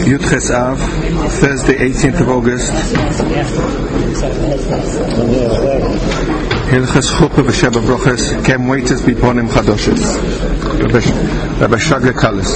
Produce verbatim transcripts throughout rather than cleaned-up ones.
Yud Ches Av, Thursday, eighteenth of August. Hilchas Chuppah v'Sheva Brochas, Kem Waiters Biponim Chadoshes. Rabbi Shagla Kalis.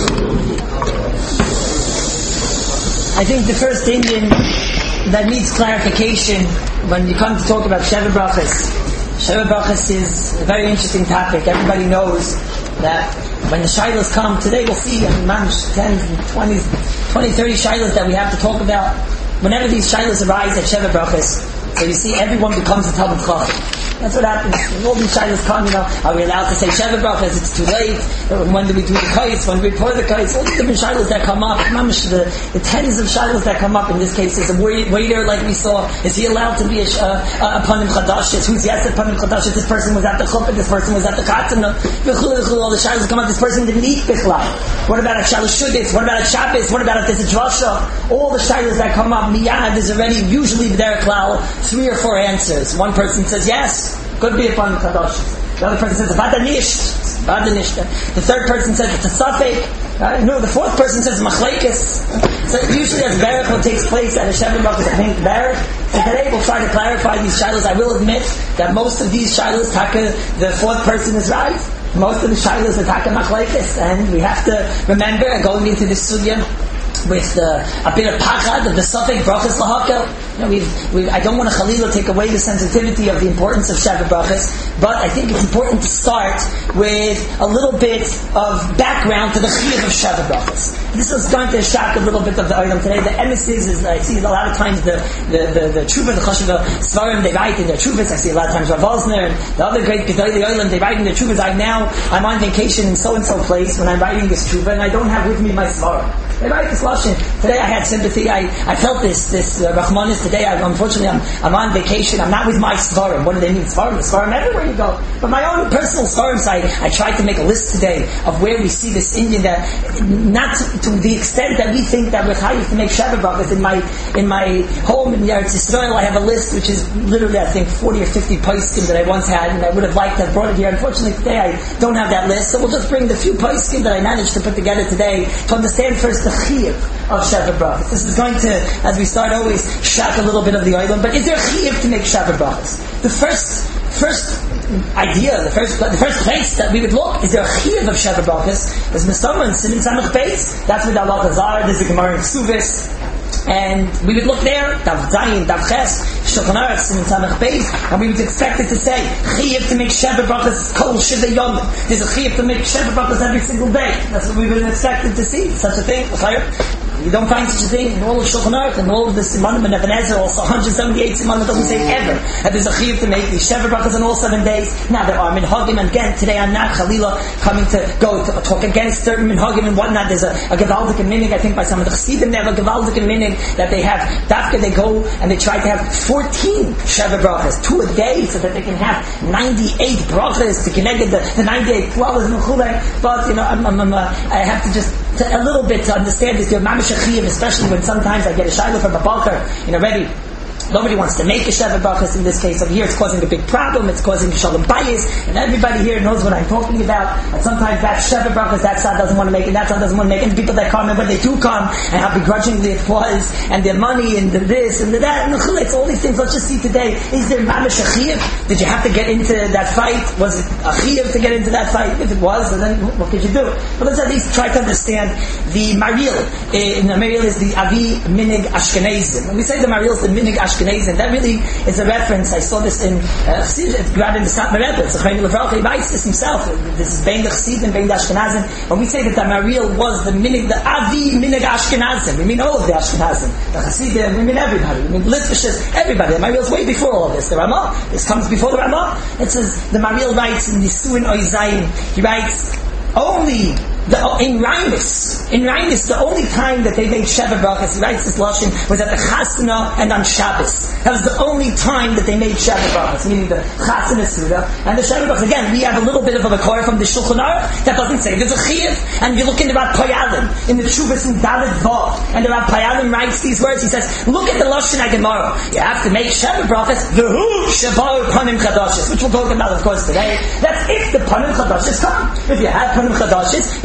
I think the first Indian that needs clarification when you come to talk about Sheva Brachas. Sheva Brachas is a very interesting topic. Everybody knows that when the shilas come, today we'll see, I mean, manch, tens and twenties, twenty, thirty shilas that we have to talk about. Whenever these shilas arise at Sheva Brachas, so you see everyone becomes a Talmid Chacham. That's what happens. When all these shilas come, you know, are we allowed to say Sheva Brachas? It's too late. When do we do the kais? When do we pour the kais? All these different shilas that come up. Mamish, the, the tens of shilas that come up. In this case, is a waiter, like we saw. Is he allowed to be a, a, a panim chadashis? Who's yes at panim chadashis? This person was at the chuppah. This person was at the katzana. All the shilas come up. This person didn't eat bichlal. What about a shalas shudis? What about a Shabbos? What about if there's a drasha? All the shilas that come up, miyad is already usually there klal three or four answers. One person says yes. Could be upon Kadosh. The other person says, Vada nisht. Vada nisht. The third person says, it's a suffix. Uh, no, the fourth person says, Machlekes. So usually as Baruch what takes place at a Sheva Brachas, I think Baruch. So today we'll try to clarify these shilas. I will admit that most of these shilas, taka, the fourth person is right. Most of the shilas are taka Machlekes. And we have to remember, going into this sugya, with uh, a bit of pachad of the suffix brachas lahakel. You know, we've, we've, I don't want to chalila take away the sensitivity of the importance of Sheva Brachas, but I think it's important to start with a little bit of background to the chiyuv of Sheva Brachas. This is going to shock a little bit of the item today. The emissaries is, I see a lot of times the the the, the Tshuva, the Chashuva Svarim, they write in their Tshuvas. I see a lot of times Rav Osner and the other great Gedolei Olam, they write in their Tshuvas. I now, I'm on vacation in so-and-so place when I'm writing this Tshuva, and I don't have with me my Svarim. They write this lashon. Today I had sympathy. I, I felt this this uh, Rachmanis today. I, unfortunately, I'm I'm on vacation. I'm not with my svarim. What do they mean? Svarim, the svarim everywhere you go. But my own personal svarim side. I tried to make a list today of where we see this Indian that, not to, to the extent that we think that we're chayiv to make Sheva Brachas. In my in my home in Eretz Yisrael, I have a list which is literally I think forty or fifty poskim that I once had, and I would have liked to have brought it here. Unfortunately, today I don't have that list. So we'll just bring the few poskim that I managed to put together today to understand first the chiyuv of Sheva Brachas. This is going to, as we start, always shock a little bit of the island. But is there a chiyuv to make Sheva Brachas? The first, first idea, the first, the first place that we would look, is there a chiyuv of Sheva Brachas? Is Mesama and Simin Samach Beis. That's where the Allah Hazar. There's a Gemara in Ksuvis. And we would look there, Dav Zayin, Dav Ches, Shulchan Aruch, Simin Samach Beis, and we would expect it to say, chiyuv to make Sheva Brachas kol shivei yomim. There's a chiyuv to make Sheva Brachas every single day. That's what we would expect it to see. Such a thing. You don't find such a thing in all of Shulchan Aruch and all of the Simanim and Even Ezer, also one hundred seventy-eight Simanim, doesn't say ever that there's a chiyuv to make these Sheva Brachas on all seven days. Now there are minhagim, and again, today I'm not Chalila coming to go to talk against certain minhagim and whatnot. There's a, a Gevaldik and Minig, I think by some of the Chassidim, they have a Gevaldik and Minig that they have, Dafka, they go and they try to have fourteen Sheva Brachas, two a day, so that they can have ninety-eight brachas to connect the, the ninety-eight flowers and chulei. But, you know, I'm, I'm, I'm, uh, I have to just, to, a little bit to understand this, especially when sometimes I get a shayla from a balker, you know, ready. Nobody wants to make a Sheva Brachas in this case. Over here it's causing a big problem. It's causing shalom bayis. And everybody here knows what I'm talking about. And sometimes that Sheva Brachas, that side doesn't want to make it, that side doesn't want to make it. And people that come, and when they do come, and how begrudgingly it was, and their money, and the this, and the that, and the chulitz, all these things. Let's just see today, is there mamish a chiyuv? Did you have to get into that fight? Was it a chiyuv to get into that fight? If it was, then what could you do? But let's at least try to understand the Maril. In the Maril is the Avi Minig Ashkenazim. When we say the Maril is the Minig Ashkenazim, and that really is a reference. I saw this in uh, it's grabbed in the Satmar Rebbe. It's a Chaim Levracha. He writes this himself. This is Bein the Chassidim, Bein the Ashkenazim. When we say that the Maril was the minig, the Avi minig Ashkenazim, we mean all of the Ashkenazim. The Chassidim, we mean everybody. We mean Litvishis, everybody. The Maril is way before all of this. The Ramah, this comes before the Ramah. It says the Maril writes in Nisuin Oizayin. He writes only. The, in Raimis, in Raimis, the only time that they made Sheva Brachas, he writes this lashon, was at the Chasana and on Shabbos. That was the only time that they made Sheva Brachas, meaning the Chasana Suda and the Sheva Brachas. Again, we have a little bit of a Makor from the Shulchan Aruch that doesn't say there's a chiyuv. And you look in the Rav Payalim, in the Tshuvas in Dalet Vav, and the Rav Payalim writes these words. He says, look at the lashon HaGemara. You have to make Sheva Brachas, v'hu shevahu panim chadashes, which we'll talk about, of course, today. That's if the panim chadashes come. If you have panim chadashes, you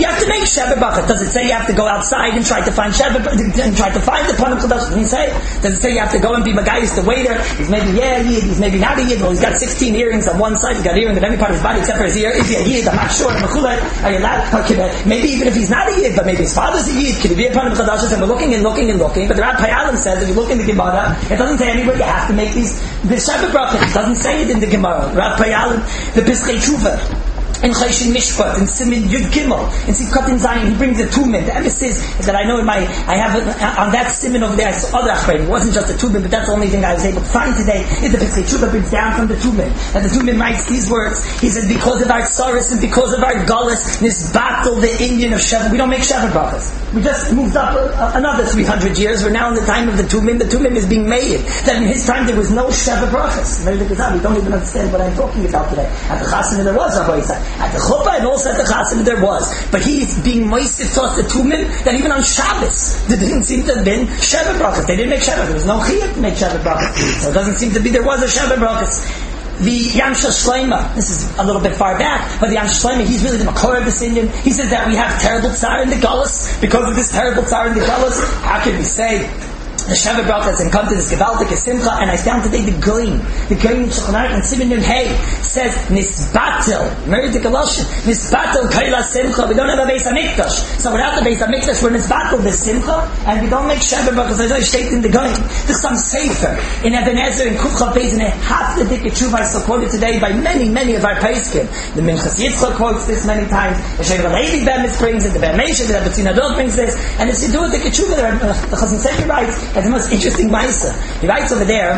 have to make Sheva Bracha. Does it say you have to go outside and try to find Sheva and try to find the Panim Chadash? Doesn't say. Does it say you have to go and be Magayis the waiter? He's maybe yeah Yid, he's maybe not a Yid. Well, he's got sixteen earrings on one side. He's got earrings on every part of his body except for his ear. Is he a Yid? I'm not sure. Are you allowed? Maybe even if he's not a Yid, but maybe his father's a Yid. Could he be a Panim Chadash? And we're looking and looking and looking. But the Rabbi Payalim says if you look in the Gemara, it doesn't say anywhere you have to make these the Sheva Bracha. It doesn't say it in the Gemara. Rabbi Payalim, the Piskei Tshuva. In Choshen Mishpat, in Simin Yud Gimel, in Sivkot in Zion, he brings the Tumen. The emphasis is that I know in my, I have a, on that Simin over there, I saw other Achreidim. It wasn't just the Tumen, but that's the only thing I was able to find today. Is the Piskei Tshuva brings down from the Tumen. And the Tumen writes these words. He says, because of our Tsaris and because of our Gullus, this battle, the Indian of Sheva, we don't make Sheva Brachas. We just moved up a, a, another three hundred years. We're now in the time of the Tumen. The Tumen is being made. That in his time there was no Sheva Brachas. We don't even understand what I'm talking about today. At the Chasana there was a Hoysai. At the Chuppah, also at the Chasana there was, but he's being moisif taught the Tumen that even on Shabbos there didn't seem to have been Sheva Brachas. They didn't make Sheva. There was no Chiyuv to make Sheva Brachas. So it doesn't seem to be there was a Sheva Brachas. The Yamshel Shleima, this is a little bit far back, but the Yamshel Shleima, he's really the Makor of this Indian. He says that we have terrible tsar in the Gullus because of this terrible tsar in the Gullus. How can we say the Sheva Brachas and come to this Gevaldik Simcha? And I found today the Goin, the Goin in Shulchan Aruch and Siman Nun Hey says Nisbatel, Mary the Galoshin, Nisbatel Kaila Simcha. We don't have a Beis Hamikdash, so without the Beis Hamikdash, we're Nisbatel the Simcha, and we don't make Sheva Brachas. I state in the Goin. There's some Sefer in Ebenezer in Kufcha Beis and half the Dikket Tshuva is so quoted today by many, many of our Paiskim. The Minchas Yitzchak quotes this many times. The Shever Levi Bemis brings it. The Ben Meisha, the Betzina Dot brings this, and it's to do with the Dikket Tshuva. The Chazon Sefer writes. It's the most interesting Maisa. He writes over there,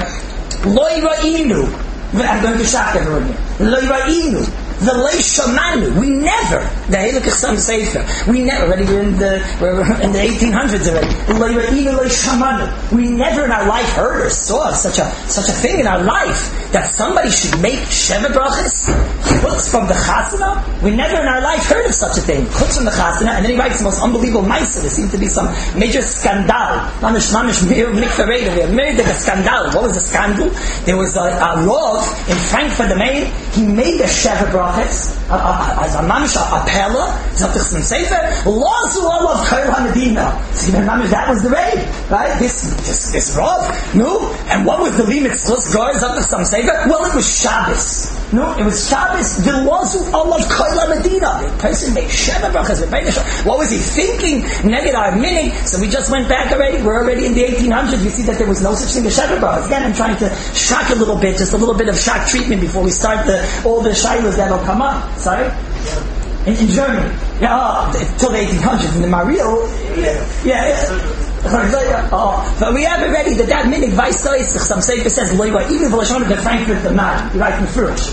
Loi Ra'inu. I'm going to shock everyone here. Loi Ra'inu. The Lei Shamanu. We never, the Heilig Chasam Sefer, we never, already we're in the, we're in the eighteen hundreds already. Loi Ra'inu, Loi Shamanu. We never in our life heard or saw such a, such a thing in our life that somebody should make Sheva Brachas, chutz from the Chasana. We never in our life heard of such a thing, chutz from the Chasana. And then he writes the most unbelievable Maisa. There seemed to be some major scandal. Mamish, mamish, mikfareda. We have made a scandal. What was the scandal? There was a, a Rav in Frankfurt, the Main. He made a Sheva Brachas. As a mamish, a pella, something some sefer, lazu olav kair hamedina. See, mamish, that was the raid, right? This, this, this Rav, no. And what was the limit? Tzlus gar something some sefer. Well, it was Shabbos. No, it was Shabbos. The lazu olav kair hamedina. The person made Sheva Brachas. What was he thinking? Neged our minig. So we just went back already. We're already in the eighteen hundreds. We see that there was no such thing as Sheva Brachas. Again, I'm trying to shock a little bit, just a little bit of shock treatment before we start the all the shilas that'll come up. Sorry? In, in Germany. Yeah, oh, till the eighteen hundreds. In the Mario, yeah, yeah, yeah. Oh, but we have already that that minig vaisois. Some sefer says loiva even v'lashon the Frankfurt the man. You write in first.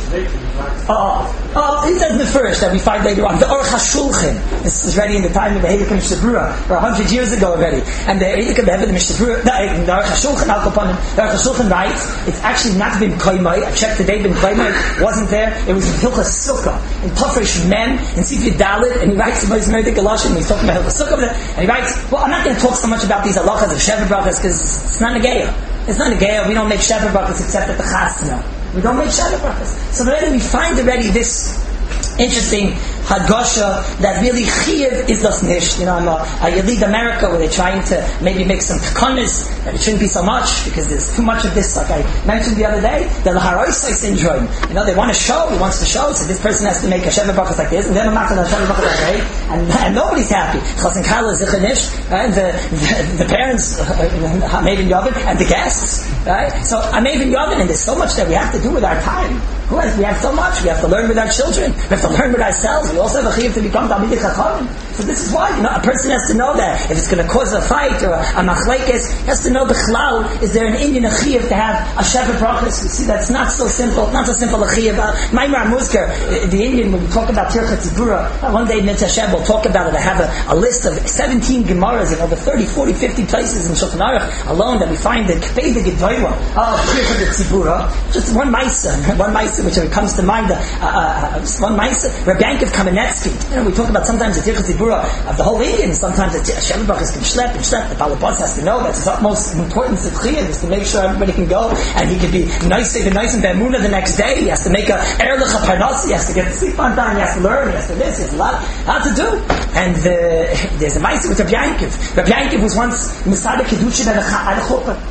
Oh, oh, he says in the first that we find later on the Aruch HaShulchan. This is already in the time of the Heilig Mishnah Berurah, or a hundred years ago already. And the Heilig the Mishnah Berurah, the Aruch HaShulchan Al Kaponim, the Aruch HaShulchan writes it's actually not been koimai. I checked today, been koimai wasn't there. It was in Hilchas Sukkah in Tafresh Mem in Sifyat Dalet, and he writes about his Meidik Galoshin. He's talking about Hilchas Sukkah, and he writes, well, I'm not going to talk so much about these halachas of Sheva Brachas because it's not Negeya. It's not Negeya. We don't make Sheva Brachas except at the Chasana. We don't make Sheva Brachas. So already we find already this interesting Hadgasha that really Chiyuv is das nicht. You know, I'm a, a Yelid America where they're trying to maybe make some takanas that it shouldn't be so much because there's too much of this. Like I mentioned the other day, the Laharoisai syndrome. You know, they want to show, he wants to show, so this person has to make a Sheva Brachas like this, and then a Matzah Sheva Brachas like that, and, and nobody's happy. Chas and Kala Zichanish, right? The, the, the parents, Hamev and Yavin, and the guests, right? So Hamev and Yavin, and there's so much that we have to do with our time. Who has, we have so much. We have to learn with our children. We have to learn with ourselves. We also have a chiyuv to become Talmidei Chachamim. So this is why, you know, a person has to know that if it's going to cause a fight or a, a machlekes, he has to know the chlal. Is there an Indian a chiyuv to have a Sheva Brachas? You see, that's not so simple. Not so simple a chiyuv. Maimar Muzker, the Indian, when we talk about Tirchat Zibura, one day Mitzvah Hashem will talk about it. I have a, a list of seventeen Gemaras in over thirty, forty, fifty places in Shulchan Aruch alone that we find the Kpei the Gedoyla of Tirchat Zibura. Just one Maisa, one Maisa which comes to mind. Uh, uh, one Maisa, Rabbi Yankiv Kamenetsky. You know, we talk about sometimes the Tirchat Zibura Tzibura of the whole Indian. Sometimes the Sheva Brachas can schlep and schlep. The Balabas has to know that's his utmost importance of Chiyuv is to make sure everybody can go and he can be nice, even nice and Be'emunah the next day. He has to make a Erlich Parnas. He has to get to sleep on time. He has to learn. He has to this. He has a lot how to do. And the, there's a Maisa with Rabbi Yankiv. Rabbi Yankiv was once Misada Kedushin at a Chuppah.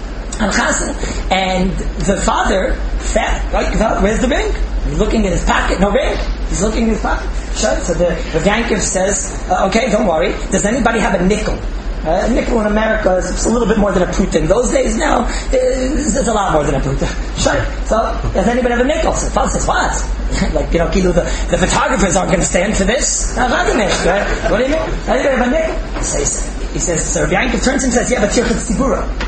And the father fat, right? Where's the ring? He's looking in his pocket, no ring. He's looking in his pocket. Sure. So the Rav Yankov says, uh, okay, don't worry. Does anybody have a nickel? Uh, a nickel in America is a little bit more than a pruta. In those days now, it's a lot more than a pruta. Sure. So, does anybody have a nickel? So the father says, what? Like, you know, the, the photographers aren't going to stand for this. Right? What do you mean? Anybody have a nickel? He says, he says so Rav Yankov turns to him and says, yeah, but Tirchat Tzibura.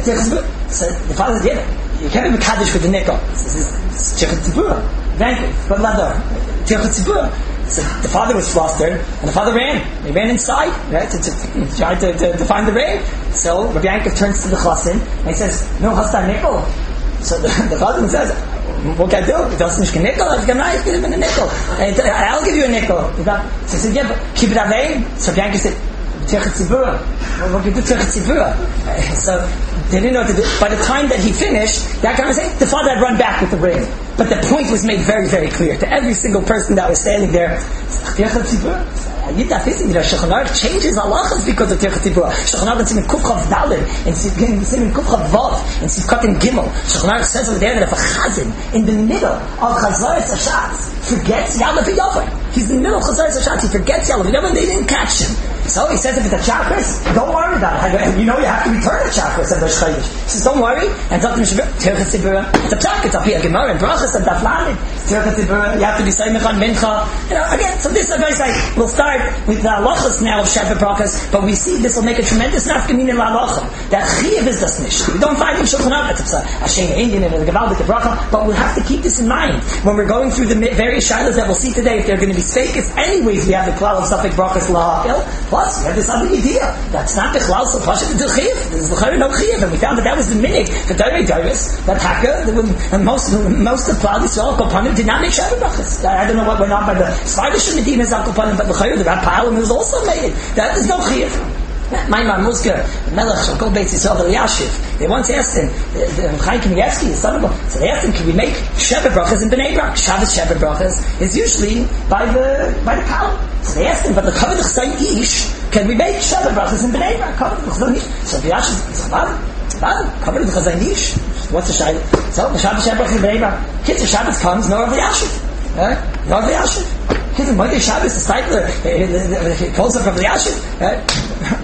So the father said, yeah, you can't be Kaddish with the nickel. He says, it's Tirchat Tzibura. Yankov, but Lador. Tirchat Tzibura. So the father was flustered, and the father ran. He ran inside, right, to, to, to try to, to, to find the ring. So Rabbi Yankov turns to the chassan, and he says, no, hast a nickel? So the, the chassan says, what can I do? He doesn't have a nickel? I can I give him a nickel. And I'll give you a nickel. So he said, yeah, but keep it away. So Rabbi Yankov said, Tirchat Tzibura. What can you do, Tirchat Tzibura? So they didn't know what to do. By the time that he finished, that conversation, the father had run back with the ring. But the point was made very, very clear to every single person that was standing there. Tirchat Tzibura. Yidda thinking that Shulchan Aruch changes halachas because of Tirchat Tzibura. Shulchan Aruch in Kuf Chav Daled and Simin Kuf Chav Vav and Sivkat in Gimel. Shulchan Aruch says over there that if a chazan in the middle of Chazaras Hashatz forgets Yalav Yavai, he's in the middle of Chazaras Hashatz, he forgets Yalav Yavai and they didn't catch him. So he says if it's a chakras, don't worry about it. You know you have to return the chakras of the Shchaydish. He says don't worry. And Tirchat Tzibura, it's a psak, it's a Pia Gemara and Brachas and Daflanim. Tirchat Tzibura, you have to be Saimech on Mincha. You know, again, so this is a very like, we'll start with the halachas now of Sheva Brachas, but we see this will make a tremendous nafkamin in la halacha. That Chiyuv is das nicht. We don't find in Shulchan Aruch, it's a Hashem Indian and a Gevaldik Bracha, but we'll have to keep this in mind when we're going through the various shilas that we'll see today. If they're going to be sfeikis, anyways, we have the klal of Safek Brachas laha'il. Plus, we have this other idea. That's not the klal so pasha to do Chiyuv. There's no Chiyuv, and we found that that was the minig for Dairei Dairis, that Taka, and most most of Klal Yisrael Kopanim did not make Sheva Brachas. I don't know what went on by the Svarish Medina Zakopanim, but the Chayur, the Rav was also made it. That is no chiyuv. Maimar Musker, Melech Shakol Beit Yisrael Eliashiv. They once asked him, Chaim Kanievsky, his son-in-law, so they asked him, can we make Sheva Brachas in Bnei Brak? Shabbos Sheva Brachas is usually by the by the column. So they asked him, but the Kavod Chasai Ish, can we make Sheva Brachas in Bnei Brak? Kavod Chasai Ish. So Eliashiv said, Bad, Kavod Chasai Ish. What's the shayla? So the Shabbos Sheva Brachas in Bnei Brak. Kids, the Shabbos comes, no Rav Eliashiv. Eh? No Rav Eliashiv. Kids, Monday Shabbos, the Steipler, he calls up Rav Eliashiv.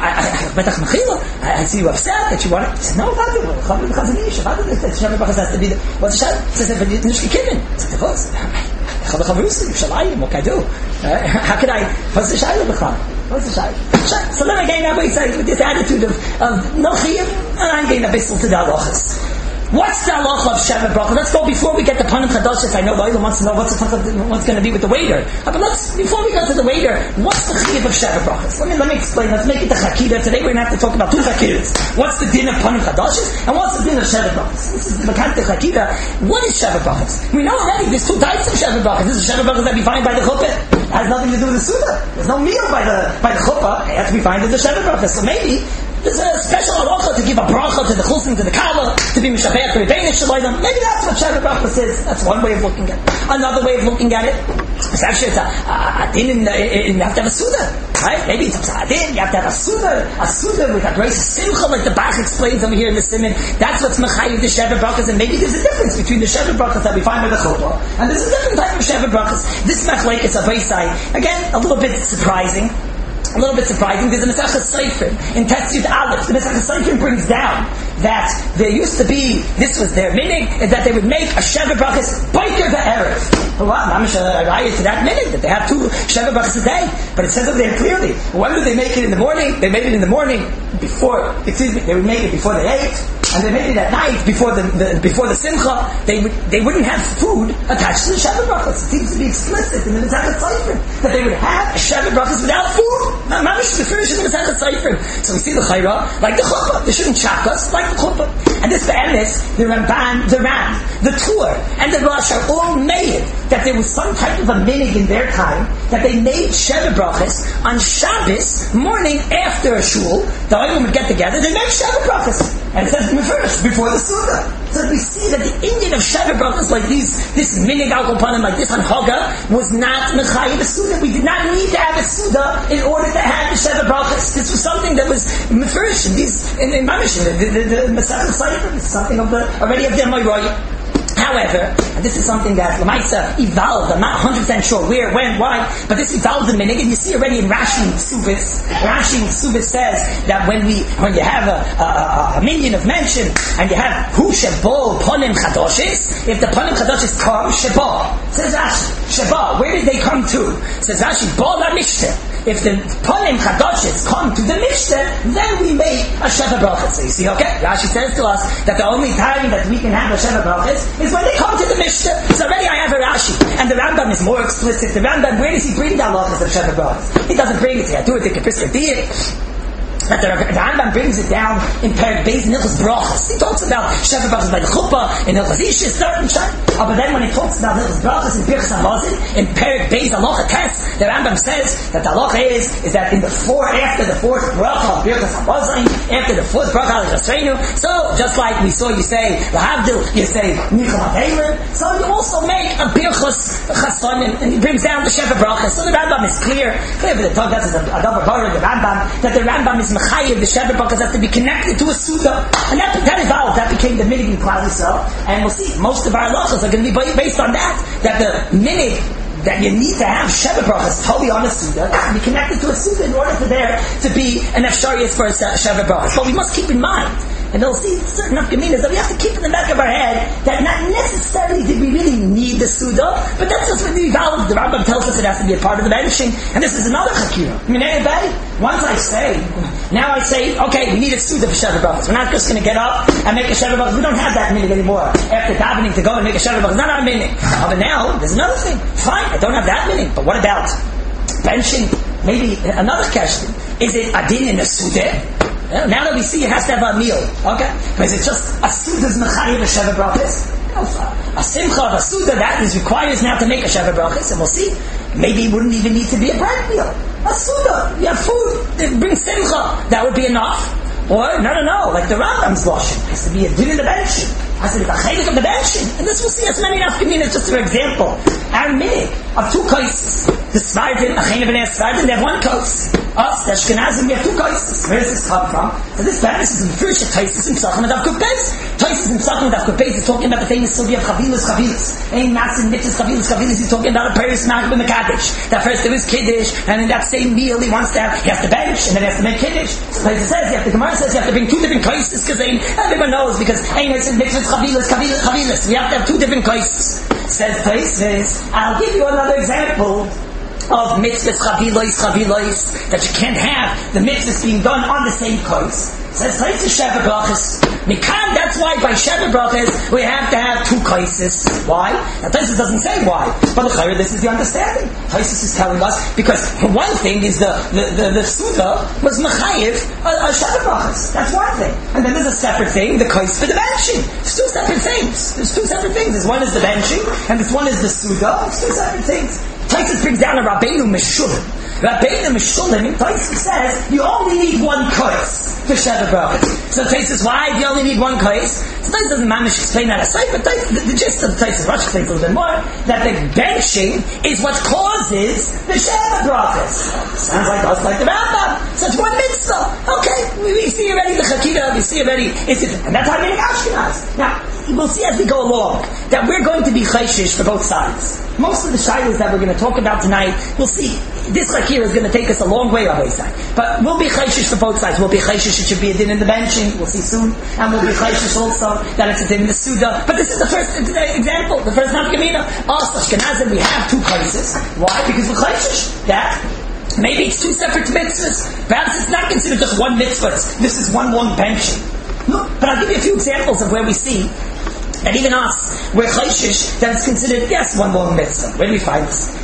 I see you upset that you want it. He said, no, what do you want? Sheva Brachas has to be the... What's the shayla? He said, but it's not given. He said, what can I do? How can I... What's the shayla? What's the shayla? So then again, I say with this attitude of, of no chiyuv, and I'm getting a bissel to the halachas. What's the halacha of Sheva Brachas? Let's go before we get to Panim Chadashis. I know the Olam wants to know what's, what's going to be with the waiter. But let's, before we go to the waiter, what's the chiyuv of Sheva Brachas? Let me, let me explain. Let's make it the chakida. Today we're going to have to talk about two chakidas. What's the din of Panim Chadashis? And what's the din of Sheva Brachas? This is the Makant chakida. What is Sheva Brachas? We know already there's two types of Sheva Brachas. This is Sheva Brachas that we find by the chuppah. It has nothing to do with the Suda. There's no meal by the, by the chuppah. It has to be found in the Sheva Brachas. So maybe there's a special halacha to give a bracha to the chulsin, to the kala, to be mishabech, to be banish, maybe that's what Sheva Brachas is. That's one way of looking at it. Another way of looking at it, it's actually it's a, a, a din in, in, you have to have a suda, right? Maybe it's a din, you have to have a suda, a suda with a grace of simcha, like the Bach explains over here in the Siman. That's what's mechayiv the Sheva Brachas, and maybe there's a difference between the Sheva Brachas that we find by the chuppah, and there's a different type of Sheva Brachas. This machlek is a Beisai. Again, a little bit surprising. A little bit surprising. There's a Mesachas Seifrim in Tetzid Aleph. The Mesachas Seifrim brings down that there used to be, this was their minig, that they would make a Sheva Brachas biker ve'erev. Well, I'm sure I raya to that minig, that they have two Sheva Brachas a day. But it says over there clearly, when do they make it in the morning? They made it in the morning before, excuse me, they would make it before they ate. And they made it at night before the, the before the simcha. They would they wouldn't have food attached to the Sheva Brachas. It seems to be explicit in the Mesachas Seifrim that they would have a Sheva Brachas without food. Mamish the finish in the Mesachas Seifrim. So we see the chayra like the chuppah. They shouldn't chop us like the chuppah. And this Be'emes, the Ramban, the Ram, the Tur, and the Rosh are all made that there was some type of a minig in their time that they made Sheva Brachas on Shabbos morning after a shul. The Olim would get together, they made Sheva Brachas. And it says first, before the Suda. So we see that the Indian of Sheva Brachas, like these, this minig al kopanim, like this on Haga, was not Mechayi the Suda. We did not need to have a Suda in order to have the Sheva Brachas. This was something that was Mefurish in these, in, in Mamish, the, the, the, the Masach Sefer, something of the, already of the Moiroi. However, and this is something that Lamaisa evolved, I'm not one hundred percent sure where, when, why, but this evolved a minute, and you see already in Rashi and Subis, Rashi and Subis says that when we, when you have a, a, a, a minion of mention, and you have Hu Shebo Ponim Chadoshis, if the Ponim Chadoshis come, Shebo, says Rashi, Shebo, where did they come to? Says Rashi, Bo La Mishnah. If the Ponim Chadoshis come to the Mishnah, then we make a Sheva Brachas. So you see, okay, Rashi says to us that the only time that we can have a Sheva Brachas is when they come to the Mishnah. So already I have a Rashi. And the Rambam is more explicit. The Rambam, where does he bring the halachas of Sheva Brachas? He doesn't bring it here. Do it in Kapis Kadiyah. That the, the Rambam brings it down in Perek Beis in Hilchos Brachas. He talks about Sheva Brachas by the Chuppah, in Hilchos Ishis, certain shit. Oh, but then when he talks about Hilchos Brachas in Birchas HaMazon, in Perek Beis Halacha Tes, the Rambam says that the halacha is, is that in the four, after the fourth bracha of Birchas HaMazon, after the fourth bracha of Yasreinu, so just like we saw you say, Lahavdil, you say, Nicham HaTeiler, so you also make a Birchas Chasonim, and he brings down the Sheva Brachas. So the Rambam is clear, clear for the talk, that's a, a double bar of the Rambam, that the Rambam is Mechayev, the Sheva Brachas have to be connected to a Suda. And that, that evolved, that became the minig in Klal Yisrael. And we'll see, most of our halachas are going to be based on that, that the minig that you need to have Sheva Brachas totally on a Suda, to be connected to a Suda in order for there to be an Efsharius for a Sheva Brachas. But we must keep in mind, and they'll see certain nafkaminas that we have to keep in the back of our head, that not necessarily did we really need the Suda, but that's just when we evolved. The Rambam tells us it has to be a part of the benching, and this is another chakira. I mean, anybody, once I say, now I say, okay, we need a Suda for Sheva Brachas. We're not just going to get up and make a Sheva Brachas. We don't have that minute anymore. After davening to go and make a Sheva Brachas, not our minute. Oh, but now, there's another thing. Fine, I don't have that minute, but what about benching? Maybe another question. Is it adin in a Suda? Now that we see it has to have a meal, okay? But is it just a Suda's mechayev a Sheva Brachas? A simcha of a Suda, that is requires now to make a Sheva Brachas, and we'll see. Maybe it wouldn't even need to be a bread meal. A Suda, you have food, it brings simcha, that would be enough. Or, no, no, no, like the Rambam's washing, it has to be a din in the benching. It has to be the chaylik of the benching. And this we'll see as many nafkaminas, just for example. Our minig of two kaises. The Svardim, Achayim and Svardim, they have one kais. Us, the Ashkenazim, we have two kaises. Where does this come from? So this Baris is in the first Taisis in Psachim and Avkut Beis. Taisis in Psachim and Avkut Beis is talking about the famous Sugya of Chavilas, Chavilas. Ein Masin, Mitzvahs, Chavilas, Chavilas, he's talking about a Paris Magib in the Kaddish. That first there was Kiddush, and in that same meal he wants to have, he has to bench, and then he has to make Kiddush. So Taisis says, you have, the Gemara says you have to bring two different kaises, because everyone knows, because Ein Masin, Mitzvahs, Chavilas, Chavilas, Chavilas. We have to have two different kaises. Says Taisis, I'll give you another example of mitzvahs, chavilois, chavilois, that you can't have the mitzvahs being done on the same kais. Says Taisus Sheva Brachas. Mikan, that's why by Sheva Brachas we have to have two kaises. Why? Now Taisus doesn't say why, but l'chayr, this is the understanding. Taisus is telling us because one thing is the the, the, the Suda was mechayev a, a Sheva Brachas. That's one thing, and then there's a separate thing, the kais for the benching. It's two separate things. There's two separate things. There's one is the benching, and this one is the Suda. It's two separate things. Taisus brings down a Rabbeinu Meshulam. Rabbeinu Meshulam, Taisus says, you only need one kais for Sheva Brachas. So Taisus, why do you only need one kais? So Taisus doesn't manage to explain that aside, but Taisus, the, the gist of Taisus, Rosh explains a little bit more, that the benching is what causes the Sheva Brachas. Sounds like us, like the Rambam. So it's one mitzvah. Okay, we, we see already the Chakira, we see already, it's, and that's how we make Ashkenaz. Now, we'll see as we go along, that we're going to be chayshish for both sides. Most of the shilas that we're going to talk about tonight, we'll see, this Chakira is going to take us a long way on both sides. But we'll be chayshish for both sides. We'll be chayshish, it should be a din in the benching, we'll see soon. And we'll be chayshish also, that it's a din in the Suda. But this is the first example, the first nafkamina. Us, Ashkenazim, we have two kaises. Why? Because we're chayshish. That maybe it's two separate mitzvahs. Perhaps it's not considered just one mitzvah. This is one long benching. No, but I'll give you a few examples of where we see that even us, we're chayshish, that it's considered, yes, one long mitzvah. Where do we find this?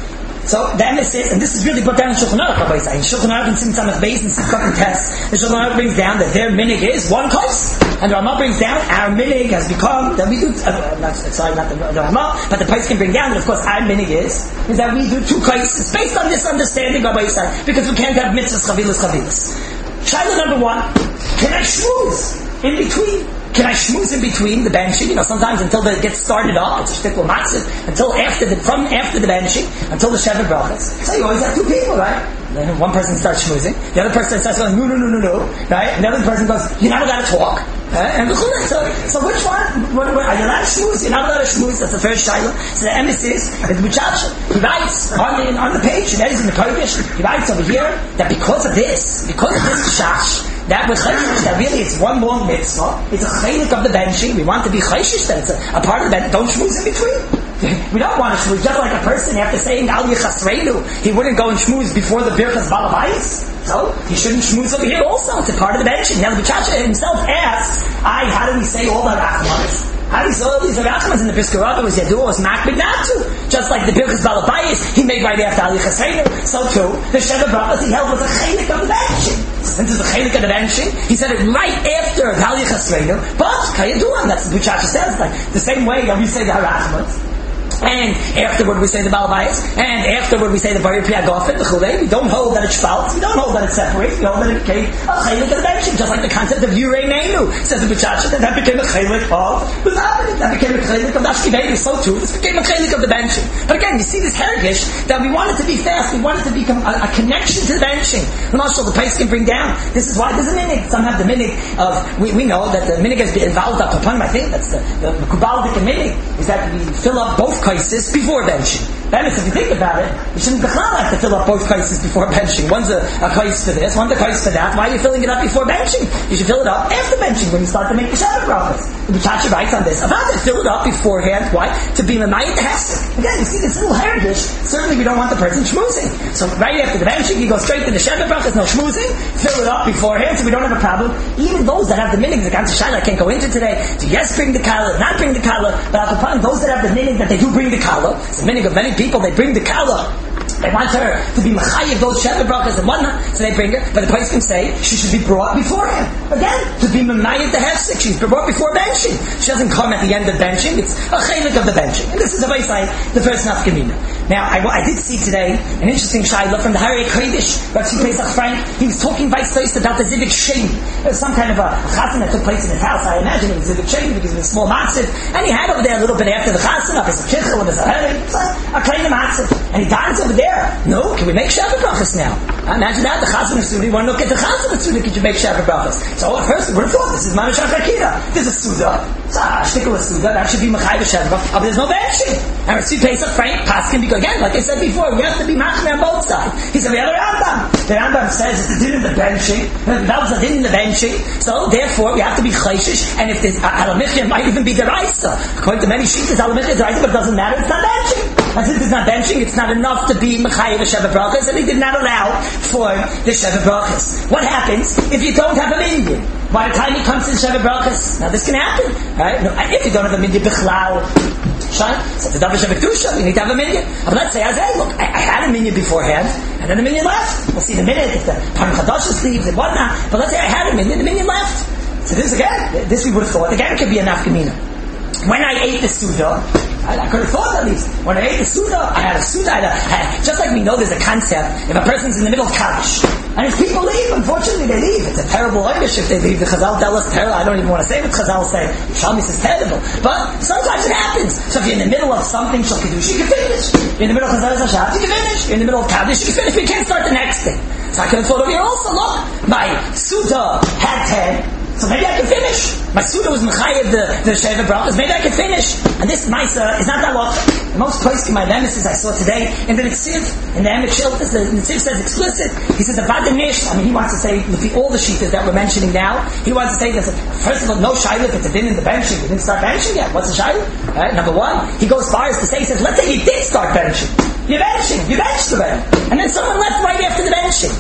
So the emesis, and this is really put down in Shulchan Aruch, Rabbi Yisrael. In Shulchan Aruch, in Sim Tzamach Beis, in Sim Katan Tes, the Shulchan Aruch brings down that their minig is one kais. And the Ramah brings down, our minig has become, that we do, uh, not, sorry, not the, the Ramah, but the Pais can bring down, and of course our minig is, is that we do two kais. It's based on this understanding, Rabbi Yisrael, because we can't have mitzvahs, chavilas, chavilas. Shaila number one, can I shmooze in between? Can I shmooze in between the benching? You know, sometimes until they get started up, it's a shtickle matzit, until after the, from after the benching, until the Sheva Brachas. So you always have two people, right? Then one person starts schmoozing, the other person starts going, no, no, no, no, no, right? And the other person goes, you're not allowed to talk. Uh, and so, so which one? What, what, are you allowed to schmooze? You're not allowed to schmooze. That's the first shayla. So the emesis is the Buchacha. He writes on the, on the page, that is in the Kodesh, he writes over here that because of this, because of this shash, that with chayshish, that really it's one long mitzvah, it's a chaylik of the benching, we want to be chayshish, that it's a, a part of that, don't schmooze in between. We don't want to schmooze, just like a person after saying Al Yichasreinu, he wouldn't go and schmooze before the Birchas Balabais, so he shouldn't schmooze over here also, it's a part of the benching. Now the B'chacha himself asks, I, how do we say all the Rachmanis? How do you say all these Rachmanis in the Brisker Rabba was Yadur, was Makbid not to? Just like the Birchas Balabais, he made right after Al Yichasreinu, so too, the Sheva Brachas he held was a chaylik of the benching. Since it's a chaylik of the benching, he said it right after Al Yichasreinu, but Kayaduan, that's what B'chacha says, like the same way that we say the Rachmanis. And afterward we say the Balabais, and afterward we say the Bari Priyagofen, the Chulei. We don't hold that it's false, we don't hold that it's separate, we hold that it became a chaylik of the benching, just like the concept of Yurei Neinu, says the B'chacha, that that became a chaylik of the Zabbanim, that became a chaylik of the Ashkivei, so too, this became a chaylik of the benching. But again, you see this heritage, that we want it to be fast, we want it to become a, a connection to the benching. And also the Pais can bring down, this is why there's a minig, some have the minig of, we, we know that the minig has been involved up upon him, I think that's the, the, the Kubaldik minig, is that we fill up both kaises before benching. That means if you think about it, you shouldn't have to fill up both kaises before benching. One's a, a kais for this, one's a kais for that. Why are you filling it up before benching? You should fill it up after benching when you start to make the Shabbat brachas. The B'chacha writes on this. About to fill it up beforehand. Why? To be memayit the hesed. Again, you see this little heritage. Certainly we don't want the person schmoozing. So right after the benching, you go straight to the Shabbat brachas, no schmoozing. Fill it up beforehand so we don't have a problem. Even those that have the minig, the Ganze Shaila I can't go into today. So yes, bring the kala, not bring the kala. But upon those that have the minig that they do bring the kala. It's a minig of many people, they bring the kala. They want her to be machayev those Shabbat brachas and whatnot, so they bring her. But the place can say she should be brought beforehand. Again, to be mamayed the hefsek, she's brought before benching. She doesn't come at the end of benching. It's a chaylik of the benching. And this is the way I the first nafkamina. Now, I, I did see today an interesting shayla from the Harei Kodesh, Rav Pesach Frank. He was talking by space about the Zivik Sheni. There was some kind of a, a chassan that took place in his house. I imagine it was Zivik Sheni because it was a small matzit. And he had over there a little bit after the chassan, a piece of kichel with his herring, a kleine matzit. And he dines over there. No, can we make Shabbat brachas now? I imagine that the chassan of Suda, you want to look at the chassan of Suda, could you make Shabbat brachas? So at first, we would have thought this is Mamash Akira. This is Suda. It's a shtickle of Suda. That should be Machai Shabbat brachas. But there's no benching. And Rav Pesach Frank Paskin, because again, like I said before, we have to be machmir on both sides. He said, we have a Rambam. The Rambam says it's the din in the benching. That was the din in the benching. So therefore, we have to be chayshish. And if this alamichim might even be deraisa. According to many shittas, alamichim is deraisa, but it doesn't matter. It's not benching. And since it's not benching, it's not enough to be Mechayev Shabbat brachas, and he did not allow for the Shabbat brachas. What happens if you don't have a minyan? By the time he comes to the Shabbat brachas, now this can happen, right? No, if you don't have a minyan, bichlal, shine. So the Davar Shabbat Dusha, you need to have a minyan. But let's say, I say, look, I, I had a minyan beforehand, and then the minyan left. We'll see in a minute if the Parim Chadashis leaves and whatnot. But let's say I had a minyan, the minyan left. So this again, this we would have thought again could be a nafkamina. When I ate the Suda, I, I could have thought at least. When I ate the Suda, I had a Suda. I had a, I had, just like we know there's a concept, if a person's in the middle of Kaddish, and if people leave, unfortunately they leave. It's a terrible Irish if they leave. The Chazal tell us terrible. I don't even want to say what Chazal say. Shalmis is terrible. But sometimes it happens. So if you're in the middle of something, Shal Kiddush, you can finish. You're in the middle of Chazal Zashat, you can finish. You're in the middle of Kaddish, you can finish. But you can't start the next thing. So I could have thought over here also, look, my Suda had ten. So maybe I can finish. My Suda was Mechayev the, the Sheva brachas. Maybe I can finish. And this Maisa is not that long. The most place in my nemesis I saw today in the Netziv, in the Emek Shiltas, the Netziv says explicit. He says the Badanish. I mean, he wants to say with all the shitas that we're mentioning now. He wants to say that first of all, no shayla. It's a din in the benching. We didn't start benching yet. What's the shayla? Right, number one, he goes as far as to say, he says, let's say you did start benching. You're benching. You benched the bench, and then someone left right after the benching. He says,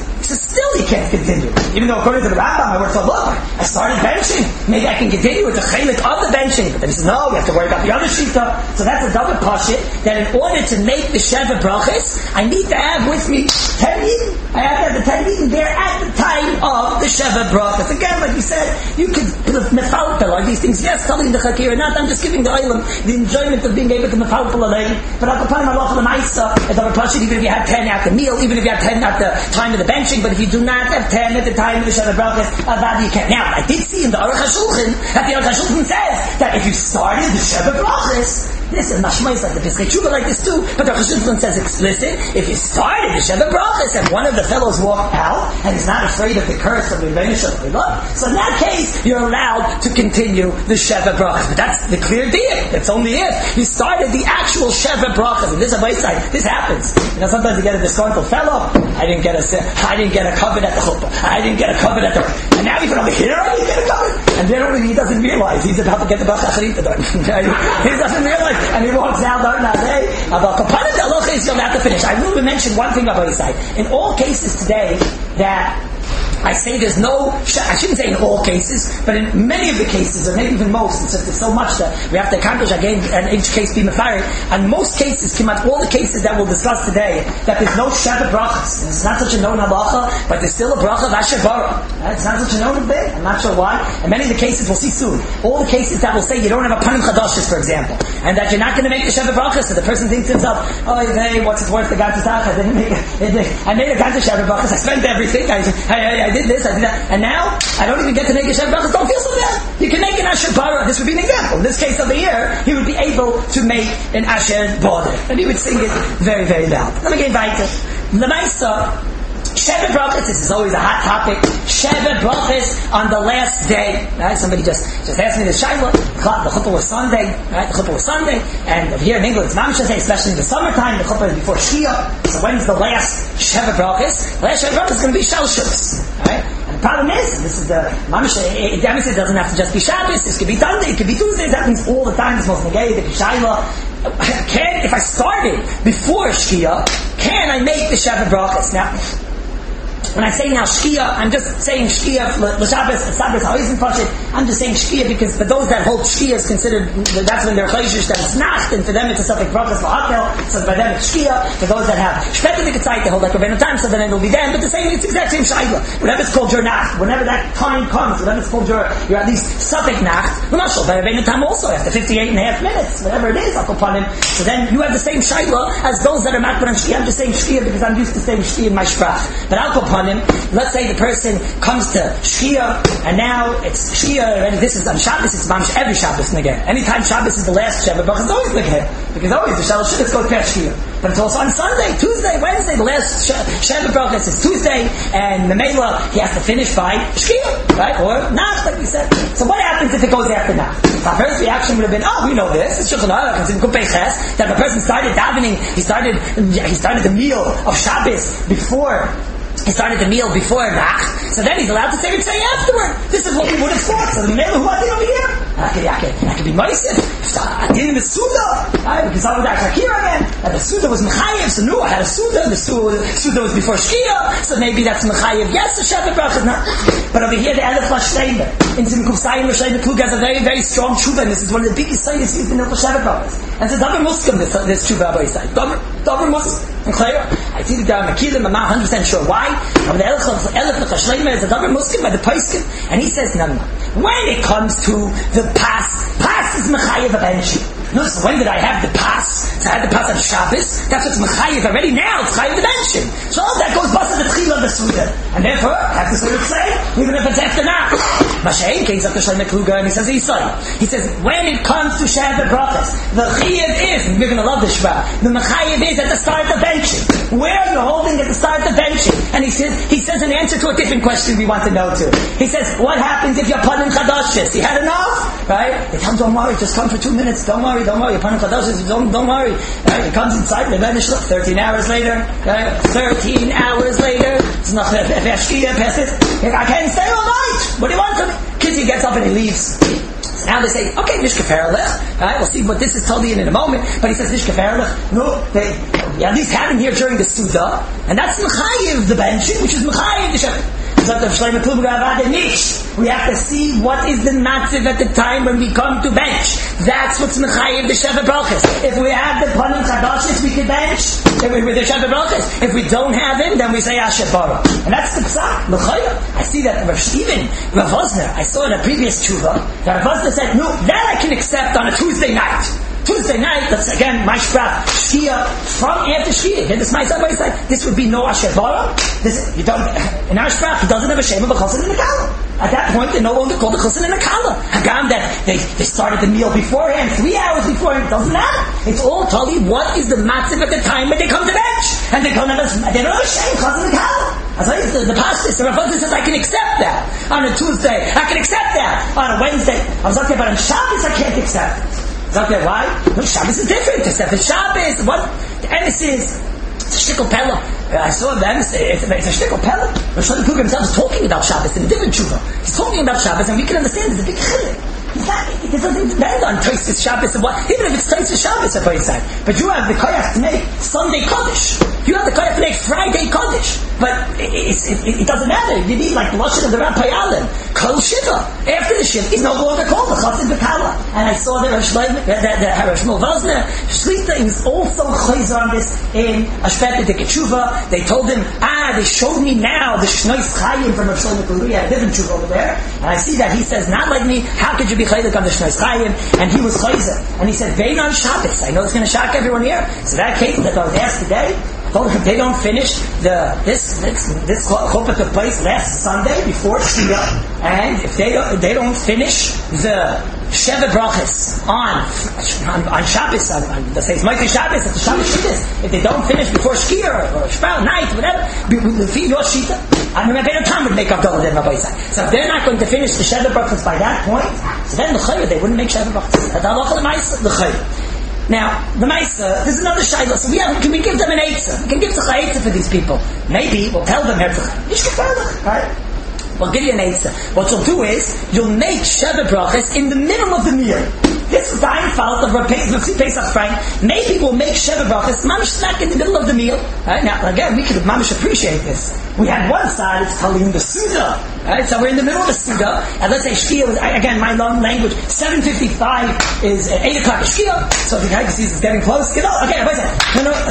still he can't continue. Even though according to the Rambam, I worked so look, I started benching. Maybe I can continue with the chelik of the benching. But then he says, no, we have to worry about the other shita. So that's a double pashit, that in order to make the Sheva brachas, I need to have with me ten yidin. I have to have the ten yidin there at the time of the Sheva brachas. Again, like you said, you could mefalpel on these things. Yes, telling the chakir, not I'm just giving the oilam the enjoyment of being able to mefalpel alone. But at the time of the ma'isa, a double pashit, even if you had ten at the meal, even if you had ten at the time of the benching, but if you do not have ten at the time of the Sheva brachas, Avadi you can't. Now, I did see in the Aruch HaShulchan that the Aruch HaShulchan says that if you started the Sheva brachas, this is mashmais like the Piskei Tshuva like this too, but the Aruch HaShulchan says explicit, if you started the Sheva brachas and one of the fellows walked out and is not afraid of the curse of the Rebbeinu Shalom, so in that case, you're allowed to continue the Sheva brachas. But that's the clear deal. It's only if you started the actual Sheva brachas. And this is my side. This happens. You know, sometimes you get a disgruntled fellow. I didn't get a, I didn't get a covet at the chuppah. I didn't get a covet at the, and now even over here I didn't get a covet. And then he doesn't realize he's about to get the Bach Acharita done. He doesn't realize, and he walks out there now. Hey, about Kapanim the halacha is you'll have to finish. I will mention one thing about his side. In all cases today, that I say there's no, I shouldn't say in all cases, but in many of the cases, or maybe even most, it's, it's so much that we have to accomplish again, and each case be mefarid. And most cases, about all the cases that we'll discuss today, that there's no Sheva brachas. It's not such a known halacha, but there's still a bracha of Asher Bara. It's not such a known thing. I'm not sure why. And many of the cases we'll see soon. All the cases that will say you don't have a panim chadashes, for example, and that you're not going to make the Sheva brachas, so the person thinks to himself, oh, hey, what's it worth? The Gatzach, I didn't make it. I made a Gatzach Sheva brachas. I spent everything. I, I, I, I did this, I did that, and now I don't even get to make a Sheva brachas. Don't feel so bad. You can make an Asher Bara. This would be an example. In this case over here, he would be able to make an Asher Bara, and he would sing it very, very loud. Let me get weiter. L'maisa, Sheva brachas, this is always a hot topic. Sheva brachas on the last day. Right? Somebody just, just asked me this shayla. The chuppah was Sunday. Right? The chuppah was Sunday. And here in England, it's Mamsha Day, especially in the summertime. The chuppah is before Shia. So when's the last Sheva brachas? The last Sheva brachas is going to be Shel Shus. Right? And the problem is, and this is the Mamsha, it, it, it doesn't have to just be Shabbos. This could be Sunday. It could be Tuesday. It happens all the time. It's most negay. The shayla. Can, if I started before Shia, can I make the Sheva brachas? Now, when I say now Shkia, I'm just saying Shkia l'Shabbos, Shabbos ha'oizim pashit. I'm just saying Shkia because for those that hold Shkia is considered, that's when they're chayshish, that it's nacht, and for them it's a suffix brachas l'hakel, so by them it's Shkia. For those that have shpetadik tzait, they hold like Rabbeinu Tam, so then it will be them. But the same, it's the exact same shayla. Whenever it's called your nacht, whenever that time comes, whenever it's called your, you're at least suffix nacht, l'mashal, by Rabbeinu Tam also, after fifty-eight and a half minutes, whatever it is, I'll upon him. So then you have the same shayla as those that are makbar on Shkia. I'm just saying Shkia because I'm used to saying Shkia in my sprach. But I'll upon him. Let's say the person comes to Shkia, and now it's Shkia already. This is on Shabbos. It's Mamish every Shabbos nageh. Anytime Shabbos is the last Sheva brachas, it's always nageh, because always the Shalosh Shivas goes past Shkia. But it's also on Sunday, Tuesday, Wednesday. The last Sheva brachas is Tuesday, and the Memela he has to finish by Shkia, right, or Nacht, like we said. So what happens if it goes after Nacht? The first reaction would have been, oh, we know this. It's Shulchan Aruch. It's in Kupei Ches that the person started davening. He started. He started the meal of Shabbos before. He started the meal before Nacht, so then he's allowed to say Ritzay afterward. This is what we would have thought. So the male who I did over here, I could, I could, I could be Meisid. I did in the Suda, right? Because I was at Shakir again, and the Suda was Mechayev, so no, I had a Suda, the Suda, Suda was before Shkia, so maybe that's Mechayev, yes, the Sheva brachas, not. But over here, the Elef Lashleimer, in Simkuf Sayim Lashleimer Klug has a very, very strong tshuva, and this is one of the biggest sites used in the Sheva brachas. And it's a double Muslim, this, this tshuva by his side. Double, double Muslim. I see the Dar Makilim, I'm not one hundred percent sure why. But the Elef Lashleimer is a double Muslim by the Paiskin, and he says, no, no, no. When it comes to the Pas, Pas is Mechayev Abenshi. No, so when did I have the Pas? So I had the Pas on Shabbos. That's what's Mechayev already. Now it's Chayev Abenshi. So all that goes bust at the Tchila of the Suda. And therefore, I have to sort of say, even if it's after now. Mashayin came up to Shlomo Kluger, and he says, he says, when it comes to Sheva brachas, the Chayev is, and you're going to love this Shva, the Mechayev is at the start of benching. Where are you holding at the start of benching? And he says, he says an answer to a different question we want to know too. He says, what happens if you're panim chadashes? You had enough, right? They tell him, don't worry, just come for two minutes. Don't worry, don't worry. You're panim chadashes, don't, don't worry. Right? He comes inside, thirteen hours later, right? thirteen hours later, it's not a I can't stay all night. What do you want from me? Kids, he gets up and he leaves. Now now they say, okay, nishkafer lech. Right? We'll see what this is told you in a moment. But he says nishkafer lech. No, they at least had him here during the Suda, and that's mechayiv the benching, which is mechayiv the shevet. We have to see what is the matziv at the time when we come to bench. That's what's mechayiv the Sheva Brachas. If we have the panim chadashis, we can bench with the Sheva Brachas. If we don't have him, then we say Asher Bara. And that's the psak, mechayiv. I see that Rav even Rav Vosner, I saw in a previous tshuva, that Rav Vosner said, no, that I can accept on a Tuesday night. Tuesday night, that's again my sprach, Shkia, from after Shkia. Then this my somebody said, this would be no Asher Bara. This you don't in our sprach, he doesn't have a shame of a chassan in the kala. At that point, they're no longer called a chassan in the kala. Hagam that they, they started the meal beforehand, three hours beforehand. It doesn't matter. It's all totally what is the matziv at the time when they come to bench, and they don't have a, they don't have a shame chassan in the kala. As I the, the pastor, the Rav says I can accept that on a Tuesday. I can accept that on a Wednesday. I was okay, but on Shabbos I can't accept it. Okay, why? No, Shabbos is different. It's the Shabbos. What? The emes is it's a shtickle pella. I saw the emes. It's, it's a shtickle pella. Rosh Hashanah Purim himself is talking about Shabbos in a different tshuva. He's talking about Shabbos, and we can understand there's a big chilek. It's not, it doesn't depend on Tosfos Shabbos and what. Even if it's Tosfos Shabbos, a place side. But you have the koyach to make Sunday Kaddish. You have the koyach to make Friday Kaddish. But it, it, it, it doesn't matter. You need like the lashon of the Rav Payalim. Kol Shiva. After the Shiva, he's no longer called the Chassid B'Kala. And I saw that Rosh Shmuel Vosner, Shlita is also chayzer on this in Ashpet de Ketshuva. They told him, ah, they showed me now the Shnois Chayim from Rosh Shlomo He had a different tshuva over there. And I see that he says, not like me, how could you be chaylik on the Shnois Chayim? And he was chayzer. And he said, Vein on Shabbos. I know it's going to shock everyone here. So that case that I was asked today, I told him they don't finish the this this this chuppah took place last Sunday before Shkia, and if they don't they don't finish the Sheva Brachas on on, on Shabbos, on, on let's say it's Mitzvah Shabbos, it's the Shabbos Shittas. If they don't finish before Shkia or, or Shpal night, whatever, the your Shita, I mean, Rabbeinu Tam would make up double their Rabbi Yisai. So if they're not going to finish the Sheva Brachas by that point, so then the Chayr they wouldn't make Sheva Brachas. At the Chayr. Now, the Maisa, there's another shayla. So we have, can we give them an eitzah? We can give tzach eitzah for these people. Maybe we'll tell them Herzach. Right? We'll give you an eitzah. What you'll do is you'll make Sheva Brachas in the middle of the meal. This is the fault of Pesach Frank. Maybe we'll make Sheva Brachas mamish smack in the middle of the meal. Right? Now, again, we could mamish appreciate this. We had one side, it's called in the Suda. Right? So we're in the middle of the Suda, and let's say Shkia was, again, my long language, seven fifty-five is uh, eight o'clock is Shkia. So if you can see it's getting close, get on. Okay, wait a second. No,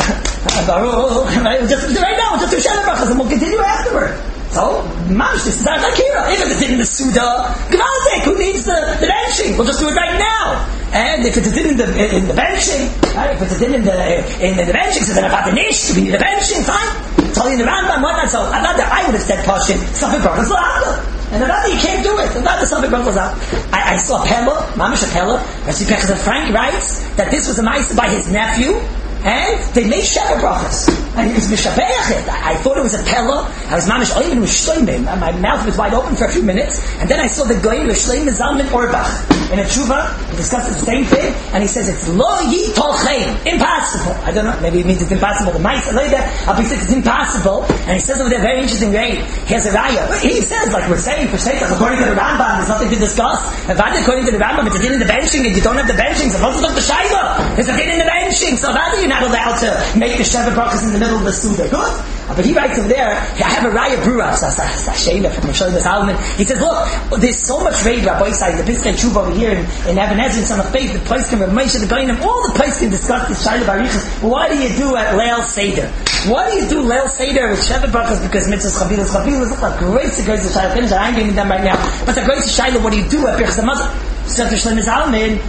no. right, just, right now, we'll just do Sheva Brachas, and we'll continue afterward. So, mamish, this is our Akira. Even if it's in the Suda, Gvaldik, who needs the, the benching? We'll just do it right now. And if it's in the in the benching, right? If it's in the in the benching, so then about the nish, we need the benching, fine. It's only in the Rambam, whatnot. So I thought that I would have said Pashin, something Brachas L'Avda. And about that you can't do it. About the something Brachas L'Avda. I, I saw Pella, Mamish Pella, Rashi Pechas and Frank writes that this was a mice by his nephew. And they made Sheva Brachas. And he was mishabeach it. I, I thought it was a pella. I was mamish oimen with shloimim. My mouth was wide open for a few minutes. And then I saw the goyim with shloimim zalman orbach. In a tshuva, he discusses the same thing. And he says it's lo yi tolchein. Impossible. I don't know. Maybe it means it's impossible. The mice, I like that. I'll be saying it's impossible. And he says over there, very interesting way. He has a raya. He says, like we're saying, for sake, according to the Rambam, there's nothing to discuss. If I according to the Rambam, it's a din in the benching, and you don't have the benching, so what's the shayla? It's a din in the benching. So how do you not allowed to make the Sheva Brachas in the middle of the Suda? Good. But he writes over there, I have a Raya Brura, Sashayla from Shlomo Zalman. He says, look, there's so much raid Rabbi Yisai, the Piskei Tshuva over here in, in Even HaEzer, in Son of Faith, the place can Moshe, the Goyim, all the place can discuss this Shayla Barichas. Why do you do at Leil Seder? Why do you do Leil Seder with Sheva Brachas? Because mitzvahs, chavilas, chavilas, look like great, great Shayla. Finish, I ain't getting them right now. But the great Shayla, what do you do at Birchas HaMazon? So the Shlomo Zalman,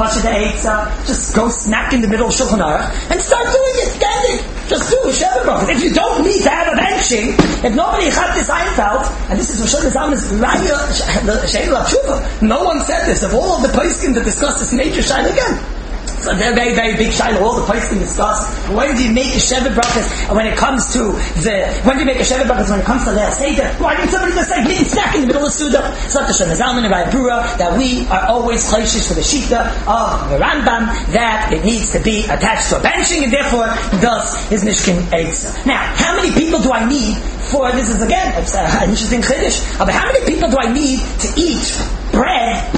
just go smack in the middle of Shulchan Aruch and start doing it. Get it. Just do a Sheva Brachas. If you don't need to have a benching, if nobody had this Einfeld, and this is Shlomo Zalman's Raya Sheila Tshuva, no one said this. Of all of the poskim that discuss this major Shaila again. So they're very, very big Shaila. All the places can discuss. When do you make a Sheva Brachas? When it comes to the, when do you make a Sheva Brachas? When it comes to Leil Seder? Why didn't somebody just say, hidden snack in the middle of Suda? So the Shlomo Zalman and Raya Brura, that we are always chayshish for the Shita of the Rambam, that it needs to be attached to a benching, and therefore, thus is Mishkin Eitzah. Now, how many people do I need for, this is again, it's an interesting chiddush, but how many people do I need to eat bread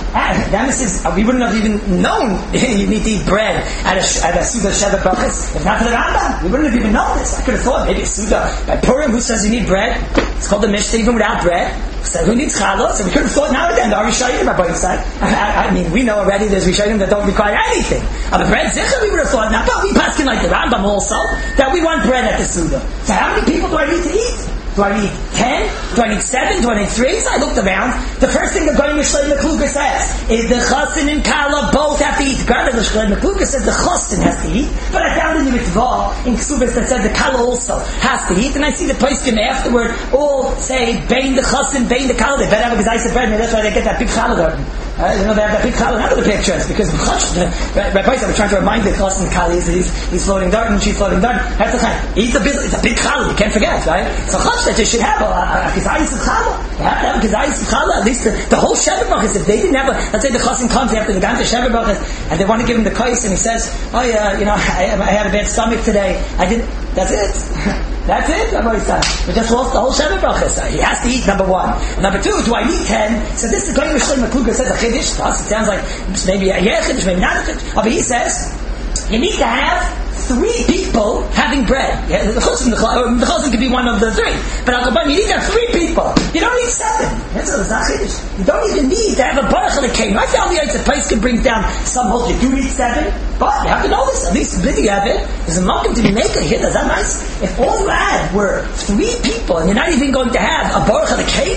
That says we wouldn't have even known you need to eat bread at a at a Suda Sheva Brachas. If not for the Rambam, we wouldn't have even known this. I could have thought maybe it's Suda by Purim. Who says you need bread? It's called the Mishnah even without bread. So who needs challah? So we could have thought now again. Are Rishayim are both side? I, I mean, we know already there's Rishayim that don't require anything. But bread zichah we would have thought now. But we paskin like the Rambam also that we want bread at the Suda. So how many people do I need to eat? Do I need ten? Do I need seven? Do I need three? So I looked around. The first thing the Goyim Mishlei Mekluga says is the Chassin and Kala both have to eat. Granted, the Mishlei Mekluga says the Chassin has to eat, but I found in the mitzvah in Ksubis that said the Kala also has to eat, and I see the Poskim afterward all say Bein the Chassin, Bein the Kala. They better have a gazais of bread, and that's why they get that big Kala garden. Uh, you know, they have that big challah, none of the pictures, because Rabbi Paisa was trying to remind the class in Kali, he's, he's floating dirt and she's floating dirt. That's the time. It's a big, it's a big challah, you can't forget, right? So chach that you should have a kizayis of challah. You have to have a kizayis of challah, at least the, the whole Sheva Brachas. If they didn't have a, let's say the chassin comes after the Ganta Sheva Brachas, and they want to give him the kais, and he says, oh yeah, you know, I, I had a bad stomach today, I didn't, that's it. That's it, Rabbi Yisrael. We just lost the whole Sheva Brachas. He has to eat, number one. Number two, do I need ten? So this is going to Mishlei Mekluga says a chiddush. To us, it sounds like maybe a yeah chiddush, maybe not a chiddush. But he says, you need to have three people having bread. Yeah, the chosn, the chosn could be one of the three. But Al-Qaban, you need to have three people. You don't need seven. That's not chiddush. You don't even need to have a baruch and a cane. I found the Yitzhak Paiskin brings down some hold. You do need seven, but you have to know this. At least the you have it. There's a mountain to be maker here. Is that nice? If all you had were three people, and you're not even going to have a baruch and a cane,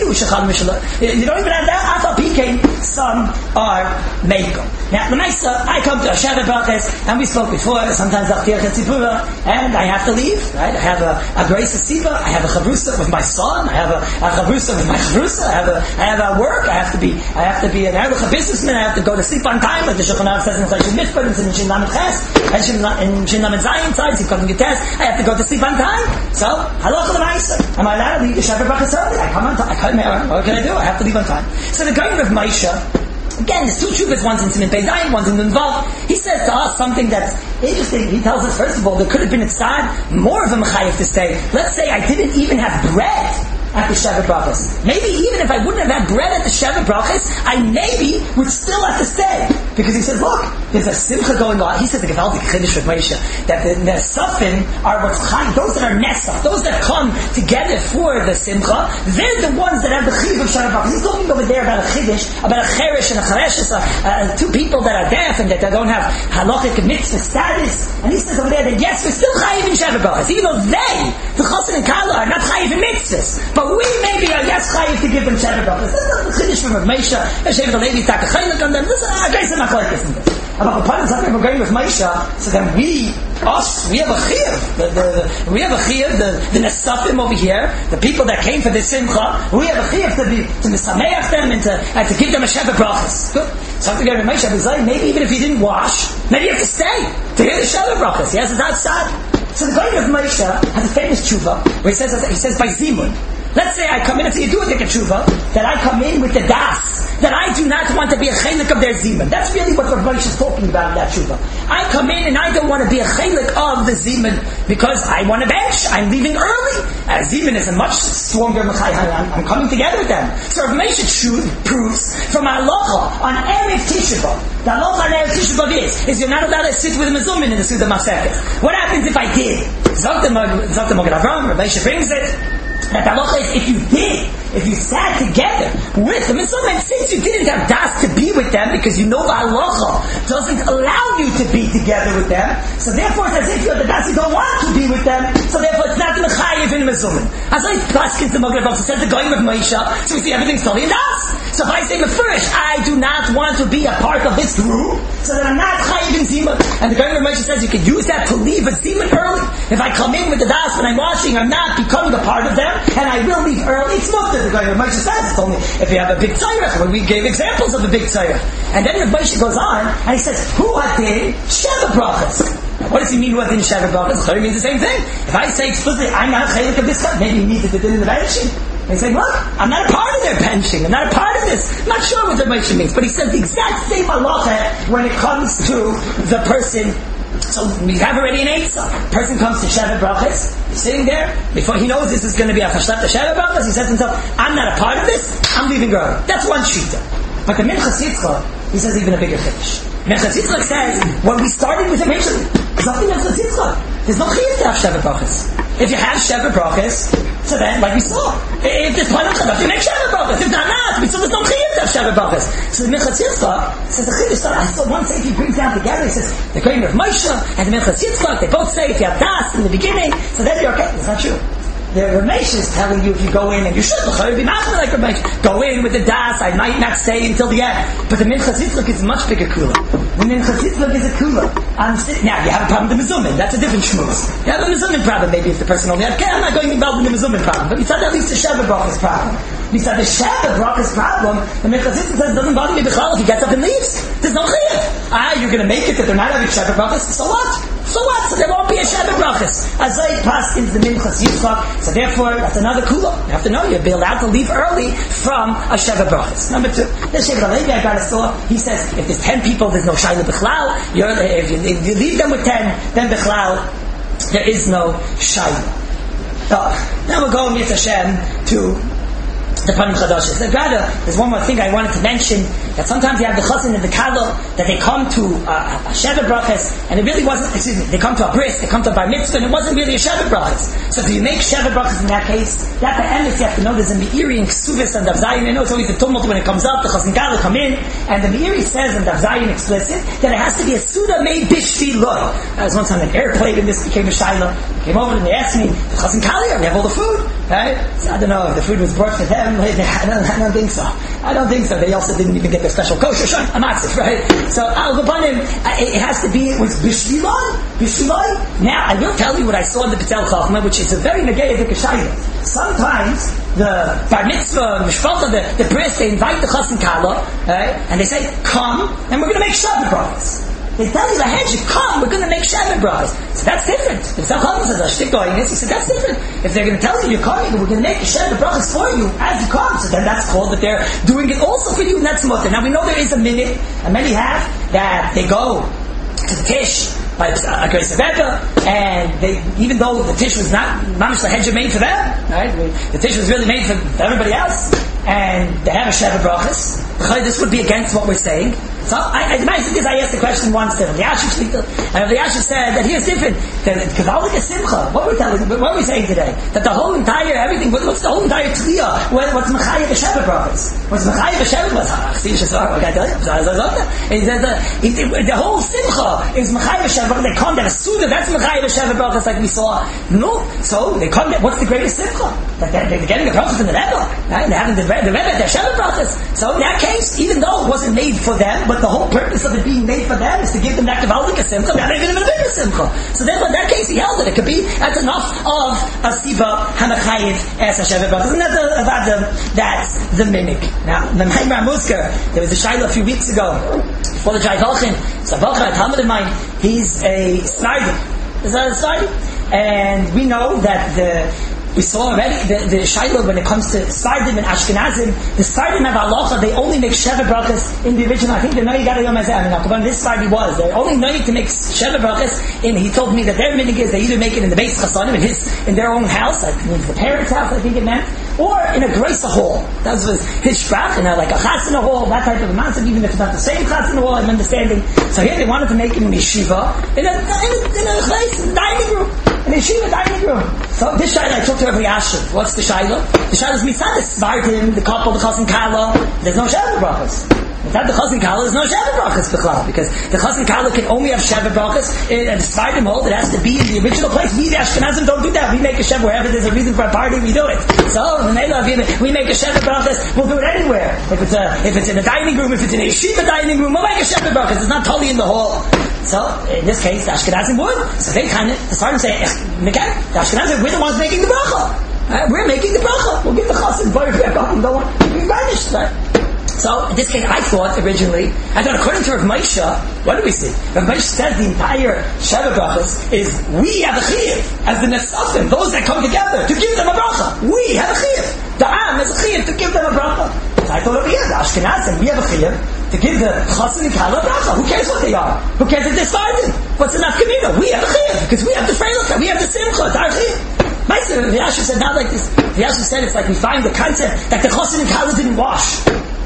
you don't even have that. Afal Pikain, some are maker. Now, the nice, uh, I come to a Sheva Brachas, and we spoke before. Sometimes I'll and I have to leave, right? I have a, a grace Siva, I have a chavrusa with my son, I have a, a chavrusa with my chavrusa, I have a, I have a work, I have to be, I have to be an erlich businessman, I have to go to sleep on time, like the Shulchan Aruch says in Chayshim Mishpat, and in Shin Lamed Ches, and in Shin Lamed Zayin side, Sivkot and Gites, I have to go to sleep on time. So, halacha l'maisa. Am I allowed to leave the Sheva Brachas early? I come on time, I come here, what can I do? I have to leave on time. So the Goyim of Moshe, again, there's two shuvas, one's in Siman Pei Zayin, one's in Nunvav. He says to us something that's interesting. He tells us, first of all, there could have been a tzad, more of a mechayev to stay. Let's say I didn't even have bread at the Sheva Brachas. Maybe even if I wouldn't have had bread at the Sheva Brachas, I maybe would still have to stay. Because he says, look, there's a simcha going on. He says the Gevaldik Chiddush with Moshe, that the Nesafim are what's chayim, those that are Nesaf, those that come together for the simcha, they're the ones that have the chiv of Sheva Brachas. He's talking over there about a chiddush, about a cheresh and a chereshes, uh, uh, two people that are deaf and that, that don't have halachic mitzvah status. And he says over there that yes, we're still chayiv in Sheva Brachas, even though they, the Chassan and Kala, are not chayiv in mitzvahs. But we maybe are yes chayiv to give them Sheva Brachas. This is the chiddush from Rav Moshe. Sheva the Levi tak a chaylik on them. This is a guy said machlokes in this. About the part of something we're going with Moshe, so then we, us, we have a chiyuv. The, the, the, we have a chiyuv. The, the nesafim over here, the people that came for this simcha, we have a chiyuv to be to misameach them and to and to give them a Sheva Brachas. Good. Something going with Moshe. Maybe even if you didn't wash, maybe you have to stay to hear the Sheva Brachas. Yes, it's outside. So the guy of Moshe has a famous tshuva where he says he says by zimun. Let's say I come in and say, you do a tshuva, that I come in with the das, that I do not want to be a chelik of their zimun. That's really what Rav Moshe is talking about in that tshuva. I come in and I don't want to be a chelik of the zimun because I want to bench. I'm leaving early. Uh, zimun is a much stronger mechai. I'm, I'm coming together with them. So Rav Moshe proves from halacha on Erev Tisha B'Av. The halacha on Erev Tisha B'Av is, is you're not allowed to sit with a mezumin in the Suda Masechet. What happens if I did? Zok the Mogen Avram, Rav Moshe brings it. That the halacha is if you did, if you sat together with them, and sometimes since you didn't have das to be with them because you know the halacha doesn't allow you to be together with them, so therefore it's as if you have the das, you don't want to be with them, so therefore it's not mechayev in mezumin. As I paskins the Mogen Avram said the Goyim of Moshe, so we see everything's totally in das. So if I say first, I do not want to be a part of this group, so that I'm not chayev in zimun, and the Goyim of Moshe says you can use that to leave a zimun early. If I come in with the das when I'm washing, I'm not becoming a part of them. And I will leave early. It's not that the guy Rav Moshe says it's only if you have a big tzayirach. When we gave examples of a big tzayirach, and then Rav Moshe goes on and he says, "Who hadin Sheva Brachas?" What does he mean? Who hadin Sheva Brachas? So he means the same thing. If I say explicitly, "I'm not chelik of this," maybe he needs it in the benching. He's saying, "Look, I'm not a part of their benching. I'm not a part of this." I'm not sure what Rav Moshe means, but he says the exact same halacha when it comes to the person. So we have already an eitzah. Person comes to Sheva Brachas, he's sitting there, before he knows this is going to be a Chashat Sheva Brachas, he says to himself, I'm not a part of this, I'm leaving early. That's one shita. But the Minchas Yitzchak, he says even a bigger chiddush. Minchas Yitzchak says, when we started with the Minchas, there's nothing Minchas Yitzchak. There's no chiyuv to have Sheva Brachas. If you have Sheva Brachas, so then, like we saw, if there's Panim Chadash, you make Sheva Brachas. If not, not, we saw there's no chiyuv to have Sheva Brachas. So the Minchas Yitzchak says the chiddush. I saw one say, if he brings down together, he says, the Kohen of Moshe and the Minchas Yitzchak, they both say, if you have Das in the beginning, so then you're okay. That's not true. The Ramesh is telling you if you go in, and you should, be not like Ramesh, go in with the Das, I might not stay until the end. But the Minchas Yitzchak is a much bigger kula. The Minchas Yitzchak is a kula. Now, you have a problem with the Mezumin, that's a different shmuz. You have a Mezumin problem, maybe if the person only had, okay, I'm not going involved in the Mezumin problem. But besides at least the Sheva Brachas problem. Besides the Sheva Brachas problem, the Minchas Yitzchak says, it doesn't bother me b'chlal if he gets up and leaves. There's no chiyuv. Ah, you're going to make it that they're not having Sheva Brachas, so what? So what? So there won't be a Sheva Brachas. Azay pass into the Minchas Yitzchak. So therefore, that's another kula. You have to know, you'll be allowed to leave early from a Sheva Brachas. Number two, the Shevet HaLevi, I got a saw, he says, if there's ten people, there's no Shaila B'chlal. If you, if you leave them with ten, then B'chlal, there is no Shaila. So, now we're going, Yitzhak Hashem, to the Panim Chadashis. Rather, there's one more thing I wanted to mention, that sometimes you have the Chazan and the Kala, that they come to uh, a Sheva Brachas, and it really wasn't, excuse me, they come to a bris, they come to a bar mitzvah, and it wasn't really a Sheva Brachas. So do you make Sheva Brachas in that case? That's the end, you have to know there's a Meiri and Ksuvis and Dav Zayin. I know it's always a tumult when it comes up, the Chazan Kala come in, and the Meiri says in Dav Zayin explicit, that it has to be a Suda made bishviloi. That was one time an airplane, and this became a Shaila. Came over and they asked me, the Chazan Kala, we have all the food, right? So I don't know if the food was brought for them. I don't, I don't think so. I don't think so. They also didn't even get their special kosher shon, a matzah, right? So al gabanim, it has to be with bishviloi, bishviloi. Now I will tell you what I saw in the Pitel Chachma, which is a very negative kashayla. Sometimes the bar mitzvah, mishpacha, the the bris, they invite the chassan kala, right? And they say, "Come, and we're going to make Sheva Brachas." They tell you the hedge, come, we're going to make Sheva Brachas. So that's different. The Pitel Chachma says, "Ashtik doing this." He said, "That's different." If they're going to tell you you're coming, we're going to make a Sheva Brachas for you as you come. So then that's called that they're doing it also for you, and that's mutter. Now we know there is a minute, and many have that they go to the Tish by a Grace of Rebbe, and they, even though the Tish was not mamish the hedge made for them, right? The Tish was really made for everybody else, and they have a Sheva Brachas. This would be against what we're saying. So I, I, the nice thing is I asked the question once to the Yashiv Shlita, and the Yashiv said that here's different. That Kavaldik is Simcha. What we're telling, what are we saying today? That the whole entire everything. What, what's the whole entire Tliya? What, what's Mechayah B'Sheva Brachas? What's Mechayah B'Sheva Brachas? See, just I tell you. He says the, the whole Simcha is Mechayah B'Sheva Brachas. They come that a Suda. That's Mechayah B'Sheva Brachas, like we saw. No, so they come. What's the greatest Simcha? That they're, they're getting the brachas from the Rebbe, right? They're having the, the Rebbe, their Sheva Brachas. So in that case, even though it wasn't made for them, but the whole purpose of it being made for them is to give them that Gavaldik Simcha, now they give them a bigger Simcha. So then in that case, he held it. It could be, that's enough of a Siva Hamachayiv as a Sheva Brachas. And that's a, a, a, that's the mimic. Now, the Maimar Musker, there was a Shaila a few weeks ago, before the Jai Volchin, so Volchin, a Talmud of mine, he's a Sardi. Is that a Sardi? And we know that the We saw already the, the Shaila when it comes to Sardim and Ashkenazim. The Sardim have halacha, they only make Sheva Brachas in the original. I think the Noy got a Yom Hazeh. I mean, this Sardi was. They're only Noy to make Sheva Brachas in, he told me that their meaning is they either make it in the base Chasanim, in his, in their own house, like in the parents' house, I think it meant, or in a Grace hall. That was his sprach, and like a Chasana hall, that type of a massive, even if it's not the same Chasana hall, I'm understanding. So here they wanted to make it in Yeshiva, in a, in a, in a place, in a dining room. In a Yeshiva dining room. So this Shaila I took to every Yashiv. What's the Shaila? The Shaila is Mitzad, the Svardim, the couple, the Chazan Kala. There's no Sheva Brachas. Mitzad the Chazan Kala, there's no Sheva Brachas b'chlal, because the Chazan Kala can only have Sheva Brachas, and the Svardim hold, it has to be in the original place. We, the Ashkenazim, don't do that. We make a Sheva wherever there's a reason for a party, we do it. So, we make a Sheva Brachas, we'll do it anywhere. If it's a, if it's in a dining room, if it's in a Yeshiva dining room, we'll make a Sheva Brachas. It's not totally in the hall. So, in this case, the Ashkenazim would. So they kind of, the Svardim say, again, the Ashkenazim, we're the ones making the bracha. Right? We're making the bracha. We'll give the chassan, but if we're going, don't want to be vanished. Right? So, in this case, I thought originally, I thought according to Rav Moshe, what do we see? Rav Moshe said the entire Sheva Brachas is, we have a chiyuv, as the Nesafim, those that come together, to give them a bracha. We have a chiyuv. The Am has a chiyuv to give them a bracha. So I thought over here, the Ashkenazim, we have a chiyuv to give the chassan and kala bracha. Who cares what they are? Who cares if they're starting? What's enough kamina? We have a chiyuv, because we have the freilicah, we have the simcha, it's our chiyuv. The Yashiv said not like this. The Yashiv said it's like we find the concept that the chassan and kala didn't wash.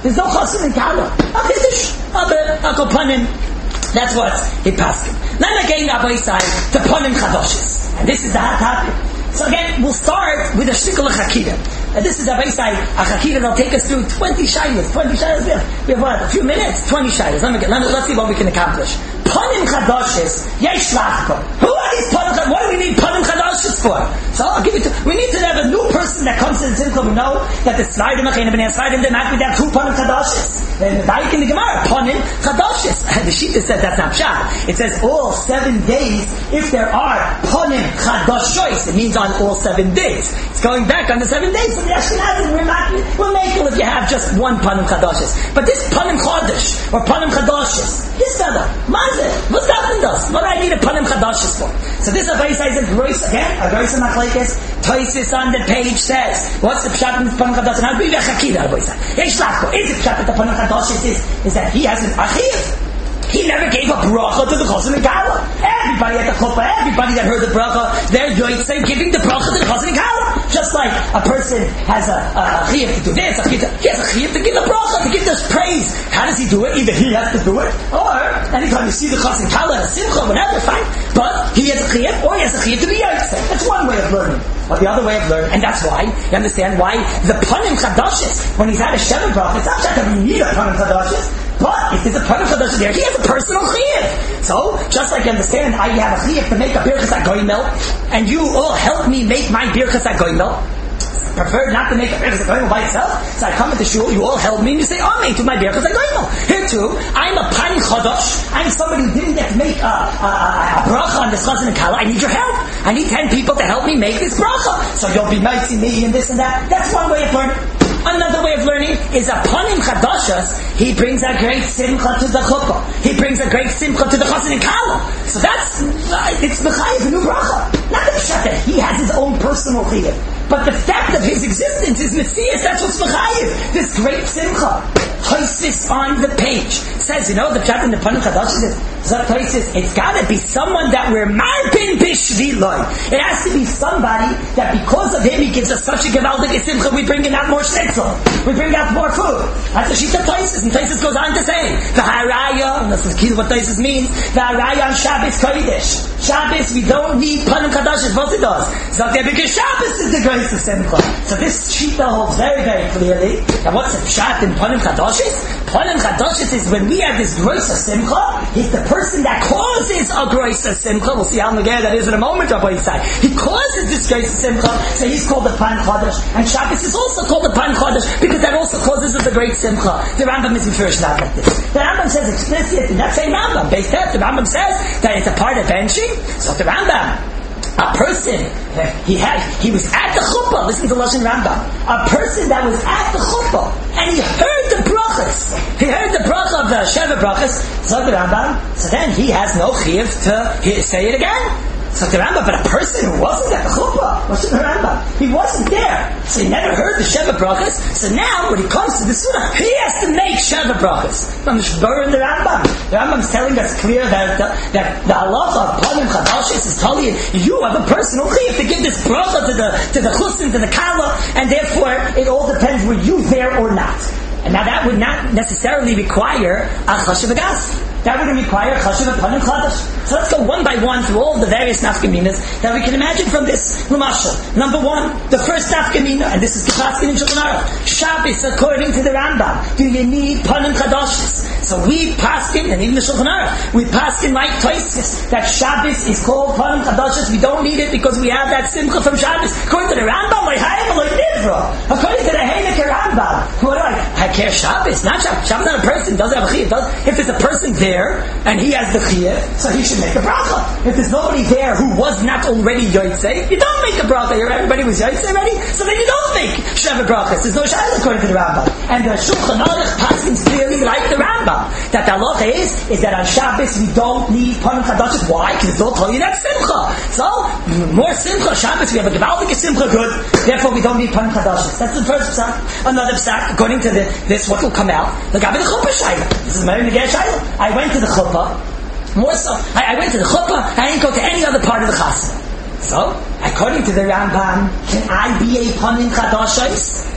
There's no Chassan and Kala. A Chiddush, a Kopanim. That's what it passed. Then again, Rabbi side to Panim Chadoshes. And this is the hot topic. So again, we'll start with a shikul Chakira. And this is Rabbi side, a Chakira that'll take us through twenty shaylas. twenty shaylas, we have, we have what? A few minutes? twenty shaylas. Let me get, let me, let's see what we can accomplish. Panim Chadoshes, yesh lachko. Who are these Panim Chadoshes? What do we need Panim Chadoshes for? So I'll give it to, we need to have a new person that comes to the Simcha. We know that the Slidim, Achayim, and the Slidim, they might be there two Panim Chadoshes. And the Daik in the Gemara, Panim Chadoshes. The Shita says that's not pshat. It says all seven days, if there are Panim Chadoshes, it means on all seven days. It's going back on the seven days. So the Ashkenazim, we're not, we'll make it if you have just one Panim Chadoshes. But this Panim Chodesh, or Panim Chadoshes, this fella, Mazir, what's that in us? What do I need a Panim Chadoshes for? So this Avay says in Grois, again, a Grois Machlekes, Toisis on the page says, what's the pshat in Panim Chadoshes? Now, we have a Chakira, Avay says. Yesh lachko, is it pshat that the Panim Chadoshes is, is that he has an Achiv? He never gave a bracha to the Choshen and Kala. Everybody at the chuppah, everybody that heard the bracha, they're yotzei giving the bracha to the Choshen and Kala. Just like a person has a, a, a chiyuv to do this, a chiyuv to, he has a chiyuv to give the bracha, to give this praise. How does he do it? Either he has to do it, or anytime you see the Choshen and Kala and a simcha, whatever, fine. But he has a chiyuv, or he has a chiyuv to be yotzei. That's one way of learning. But the other way of learning, and that's why, you understand why the Panim Chadoshes, when he's had a Sheva bracha, it's not just that we need a Panim Chadoshes, but if there's a Panim Chadoshes there, he has a personal chiyuv. So, just like you understand, I have a chiyuv to make a Birchas HaGoimel, and you all help me make my Birchas HaGoimel. Prefer not to make a Birchas HaGoimel by itself. So I come into shul, you all help me, and you say, Amen to my Birchas HaGoimel. Here too, I'm a Panim Chadosh. I'm somebody who didn't get to make a, a, a, a bracha on this Chazan and Kala. I need your help. I need ten people to help me make this bracha. So you'll be nice to me and this and that. That's one way of learning. Another way of learning is a Panim Chadashas. He brings a great simcha to the chuppah. He brings a great simcha to the Chassan and Kala. So that's, it's Mechayiv, a new bracha. Not the pshat that he has his own personal chiyuv. But the fact of his existence is Metzias, that's what's Mechayiv. This great simcha. Toisis on the page says, you know, the pshat in the Panim Chadashas is, Toisis, it's gotta be someone that we're marpin bishviloi. It has to be somebody that because of him, he gives us such a gewaldige simcha, we bring in out more shtetzel. We bring out more food. That's a sheet of Toisis, and Toisis goes on to say, the haraya, and this is key to what Toisis means, the haraya on Shabbos Kodesh. Shabbos, we don't need Panim Chadashas, what it does. So okay, because Shabbos is the grace of simcha. So this sheet holds very, very clearly that what's a pshat in Panim Chadashas? Panim Chadashas is when we have this grace of simcha, he's the person that causes a grace of simcha. We'll see how Nagaya that is in a moment, Rabbi Yisai. He causes this grace of simcha, so he's called the Panim Chadash. And Shabbos is also called the Panim Chadash because that also causes us a great simcha. The Rambam is first not like this. The Rambam says explicit in that same Rambam, based there, the Rambam says that it's a part of benching. So the Rambam, a person, he had, he was at the chuppah, listen to Lashon Rambam, a person that was at the chuppah, and he heard the brachas, he heard the bracha of the Sheva brachas, so the Rambam, so then he has no chiyuv to say it again. So the Rambam, but a person who wasn't at the chuppah, what's the Rambam? He wasn't there, so he never heard the Sheva brachas. So now, when he comes to the Sunnah, he has to make Sheva brachas. I'm in the Rambam. The Rambam is telling us clear that the, that the halacha of Panim Chadashas is telling you, you have a personal chiyuv to give this bracha to the to the chusin, to the kala, and therefore it all depends were you there or not. And now that would not necessarily require a chashuv agas. That would require chashuv Panim Chadash. So let's go one by one through all the various nafkaminas that we can imagine from this Lumashal. Number one, the first nafkamina, and this is the Chaskin in Shulchan Aruch. Shabbos, according to the Rambam, do you need Panim Chadashis? So we paskin, and even the Shulchan Aruch, we paskin like Toisis, that Shabbos is called Panim Chadashis. We don't need it because we have that simcha from Shabbos. According to the Rambam, like Hayim, like Nivra. According to the Heinik Rambam, what do I? I care Shabbos, not Shabbos. Shabbos not a person, doesn't have a chiyuv. Does, if there's a person there, and he has the chiyuv, so he should make a bracha. If there's nobody there who was not already yotzei, you don't make a bracha. Everybody was yotzei already, so then you don't make Sheva brachas. There's no shayla according to the Rambam. And the Shulchan Aruch paskins clearly like the Rambam. That the halacha is, is that on Shabbos we don't need Panim Chadashas. Why? Because they'll tell you that's simcha. So, more simcha. Shabbos we have a gewaldige simcha good, therefore we don't need Panim Chadashas. That's the first psak. Another psak, according to the, this, what will come out, the Gabi the Chuppah shayla. This is my own shayla. I went to the chuppah. More so, I, I went to the chuppah. I didn't go to any other part of the chasna. So, according to the Rambam, can I be a Panim Chadashos?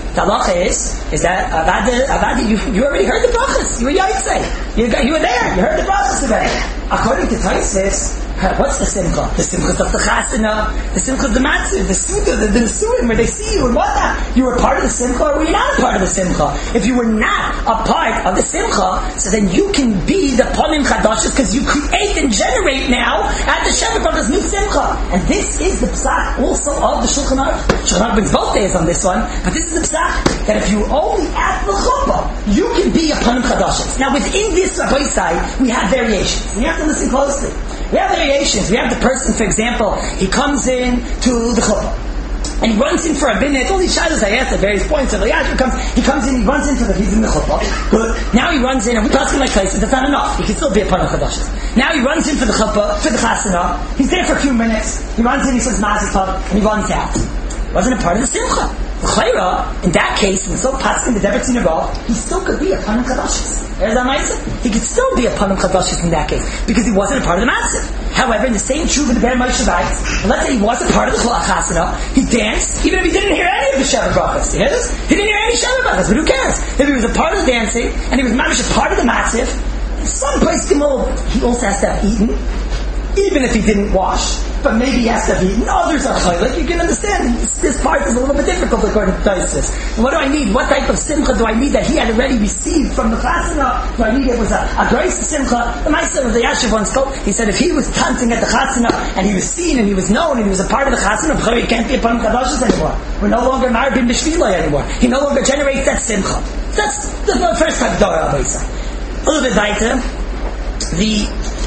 The halacha is, is that Avada, Avada, you, you already heard the brachas. You were Yaitse. You, you were there. You heard the brachas already. According to Tosfos, what's the simcha? The simcha is of the chasana. The simcha is the matzah, the suda, the, the suim, where they see you and whatnot. You were part of the simcha, or were you not a part of the simcha? If you were not a part of the simcha, so then you can be the panim chadashis, because you create and generate now at the Sheva Brachas new simcha. And this is the psak also of the Shulchan Aruch. Shulchan Aruch brings both days on this one, but this is the psak that if you only at the chuppah, you can be a panim chadashis. Now within this Rabbi side, we have variations. And you have to listen closely. We have variations. We have the person, for example, he comes in to the chuppah. And he runs in for a binnet. All these shilas I asked at various points. So Eliashib comes, he comes in, he runs into the, he's in the chuppah. Good. Now he runs in, and we're talking like places, that's not enough. He can still be a panim chadashis. Now he runs in for the chuppah, for the chasana. He's there for a few minutes. He runs in, he says Mazal Tov, and he runs out. Wasn't a part of the simcha. Chayra, in that case, and so passing the Devet Sinagog, he still could be a panim chadashis. There's that ma'aseh. He could still be a panim chadashis in that case, because he wasn't a part of the matzah. However, in the same tshuva the Ber Moshe writes, let's say he was a part of the chasana, he danced, even if he didn't hear any of the Sheva Brachas. You hear this? He didn't hear any Sheva Brachas, but who cares? If he was a part of the dancing, and he was mamish a part of the matzah, some place he also has to have eaten, even if he didn't wash, but maybe he has to have eaten. Others are chaylik. You can understand this, this part is a little bit difficult according to Tosfos. And what do I need? What type of simcha do I need that he had already received from the chasana? Do I need it was a, a grace simcha? The Meister of the Yashiv once spoke. He said if he was dancing at the chasana and he was seen and he was known and he was a part of the chasana, he can't be a panim chadashis anymore. We're no longer married bin b'shviloi anymore. He no longer generates that simcha. So that's the, the first type of dora. A little bit later, the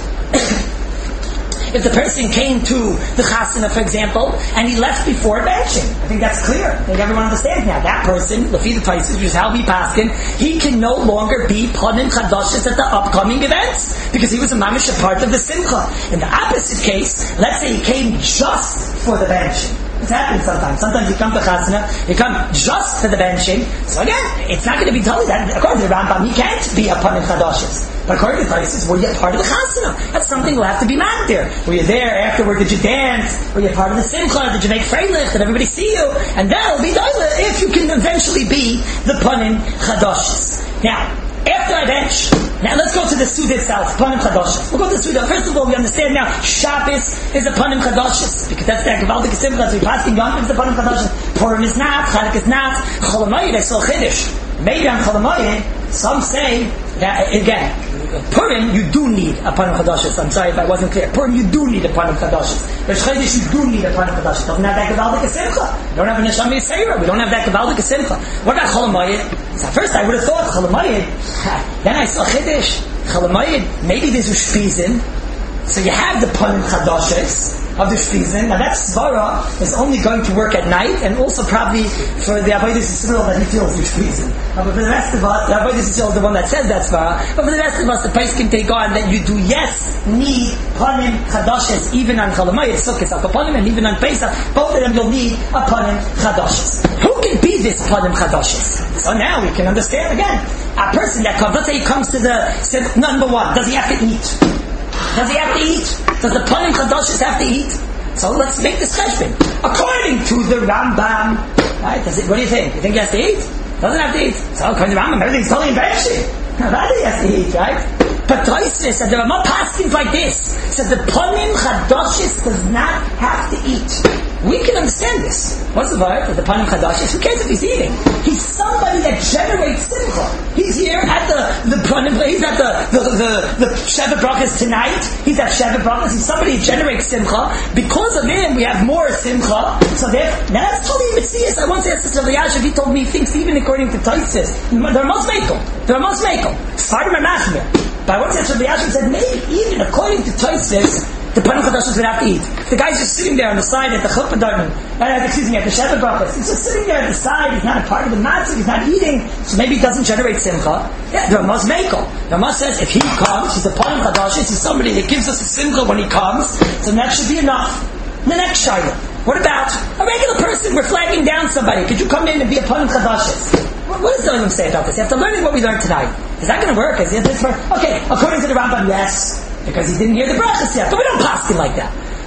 if the person came to the chasana, for example, and he left before benching, I think that's clear. I think everyone understands now. That person, Lefi the Tosfos, which is how we paskin, he can no longer be panim chadashis at the upcoming events because he was a mamish a part of the simcha. In the opposite case, let's say he came just for the benching. It's happened sometimes. Sometimes you come to chasana, you come just for the benching. So again, it's not going to be totally that. According to the Rambam, he can't be a panim chadashis. But according to the Tosfos, were you a part of the chasana? That's something we'll have to be mad there. Were you there afterward? Did you dance? Were you a part of the simcha? Did you make freilich? Did everybody see you? And that'll be daila if you can eventually be the panim chadashis. Now, after I bench, now let's go to the Suda itself, panim chadashis. We'll go to the Suda. First of all, we understand now Shabbos is a panim chadashis because that's the Gavaldik Simcha. So we pass in Yom Tov is a panim chadashis. Purim is not, Chanukah is not. Chol Hamoed, I saw Chiddush. Maybe on Chol Hamoed, some say that again. Purim, you do need a panim chadashis. I'm sorry if I wasn't clear. Purim, you do need a panim chadashis. Rosh Chodesh, you do need a panim chadashis. Doesn't have that Gavaldik Simcha. We don't have a Neshama Yisera. We don't have that Gavaldik Simcha. What about Chol Hamoed? So first I would have thought Chol Hamoed. Then I saw Chiddush. Chol Hamoed, maybe there's Ushpizin. So you have the panim chadashis of the Shpizin. Now that svara is only going to work at night, and also probably for the Avodas Yisrael that he feels the Shpizin. But for the rest of us, the Avodas Yisrael is the one that says that svara. But for the rest of us, the place can take on that you do yes need panim chadashis even on Chol Hamoed, Sukkot, Akapanim, and even on Pesach. Both of them you'll need a panim chadashis. Who can be this panim chadashis? So now we can understand again. A person that comes, let's say he comes to the number one, does he have to eat? Does he have to eat? Does the panim chadashis have to eat? So let's make this cheshbon. According to the Rambam, right? Does it? What do you think? You think he has to eat? Doesn't have to eat. So according to the Rambam, everything's totally in benching. That he has to eat, right? But Tosfos said the Rambam passed like this. Said the panim chadashis does not have to eat. We can understand this. What's the word? The panim chadashis. Who cares if he's eating? He's somebody that generates simcha. He's here at the the panim. He's at the the the, the Sheva Brachas tonight. He's at Sheva Brachas. He's somebody who generates simcha. Because of him, we have more simcha. So now that's totally mitzias. I once asked Rabbi Yashiv. He told me he thinks even according to Tosfos, they're most makel. They're most makel. Fardim and machmir. But I once asked Rabbi Yashiv said maybe even according to Tosfos, the panim chadashis would have to eat. The guy's just sitting there on the side at the chuppah darman, uh, excuse me, at the Sheva Brachas. He's just sitting there at the side. He's not a part of the matzah. He's not eating, so maybe he doesn't generate simcha. Yeah, the Ramaz Mekel. The Ramaz says if he comes, he's a panim chadashis. He's somebody that gives us a simcha when he comes. So that should be enough. The next shayla. What about a regular person? We're flagging down somebody. Could you come in and be a panim chadashis? What does the Rambam say about this? You have to learn what we learned tonight. Is that going to work? Is it this work? Okay, according to the Rambam, yes. Because he didn't hear the brachas yet. But we don't pass him like that.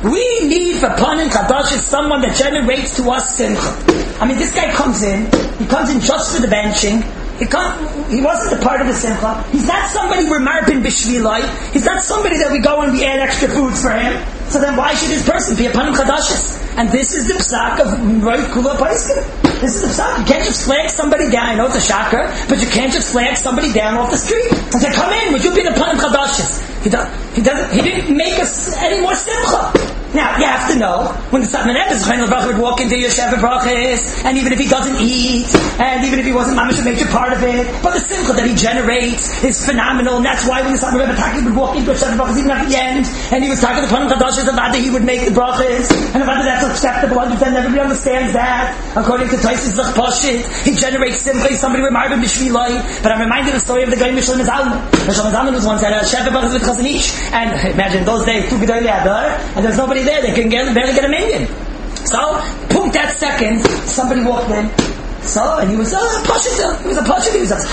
We need for Panim Chadashis someone that generates to us simcha. I mean, this guy comes in, he comes in just for the benching. He, come, he wasn't a part of the simcha. He's not somebody we're marpin b'shvilai. He's not somebody that we go and we add extra foods for him. So then why should this person be a Panim Chadashis? And this is the psak of Roy Kula Paiskin. This is the psak. You can't just flag somebody down. I know it's a shocker, but you can't just flag somebody down off the street and say, come in, would you be the Panim Chadashis? He, does, he doesn't. He didn't make us any more simcha. Now, you have to know, when the Satman Ebbes would walk into your Sheva Brachis, and even if he doesn't eat, and even if he wasn't mamish a major part of it, but the simcha that he generates is phenomenal, and that's why when the Satman Ebbes would walk into a Sheva Brachis, even at the end, and he was talking to the Panim Chadashis about that he would make the Brachis, and about that that's acceptable, and then everybody understands that. According to Taisis Zach Pashit, he generates simcha, he's somebody with Marvin Bishvilai, but I'm reminded of the story of the guy Mishlam Zalman. Mishlam Zalman was once at a Sheva Brachis with Chazon Ish, and imagine those days, two Gedolei Adar, and there's nobody there, they couldn't get, barely get a minion. So, boom, that second, somebody walked in. So, and he was a uh, pashit, he was a pashit, he was a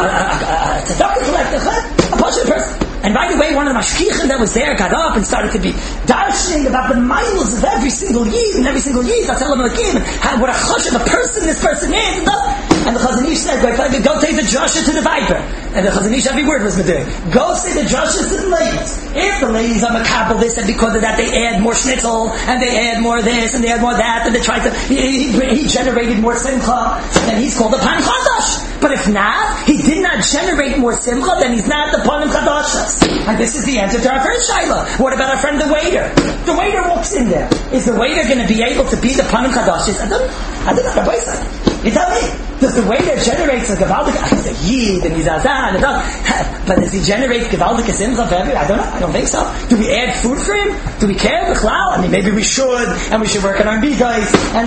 tzedakah collector, a pashit person. And by the way, one of the mashkichim that was there got up and started to be darshaning about the miles of every single yid and every single yid, that's Elam Elokim, and how, what a chush of a person this person is. And the Chazon Ish said, go take the drasha to the viper. And the Chazon Ish, every word was medir. Go say the drasha to the ladies. If the ladies are makabel this, and because of that they add more schnitzel, and they add more this, and they add more that, and they try to, he, he, he generated more simcha, then he's called a Panim Chadash. But if not, he did not generate more simcha, then he's not the Panim Chadashas. And this is the answer to our first shaila. What about our friend the waiter? The waiter walks in there. Is the waiter going to be able to be the Panim Chadashis? I don't I don't know. Rabbi, you tell me. Does the waiter generate a Gavaldik? He's a Yid and he's Azan. But does he generate Gavaldik Simcha for everyone? I don't know. I don't think so. Do we add food for him? Do we care? I mean, maybe we should, and we should work on our bigas and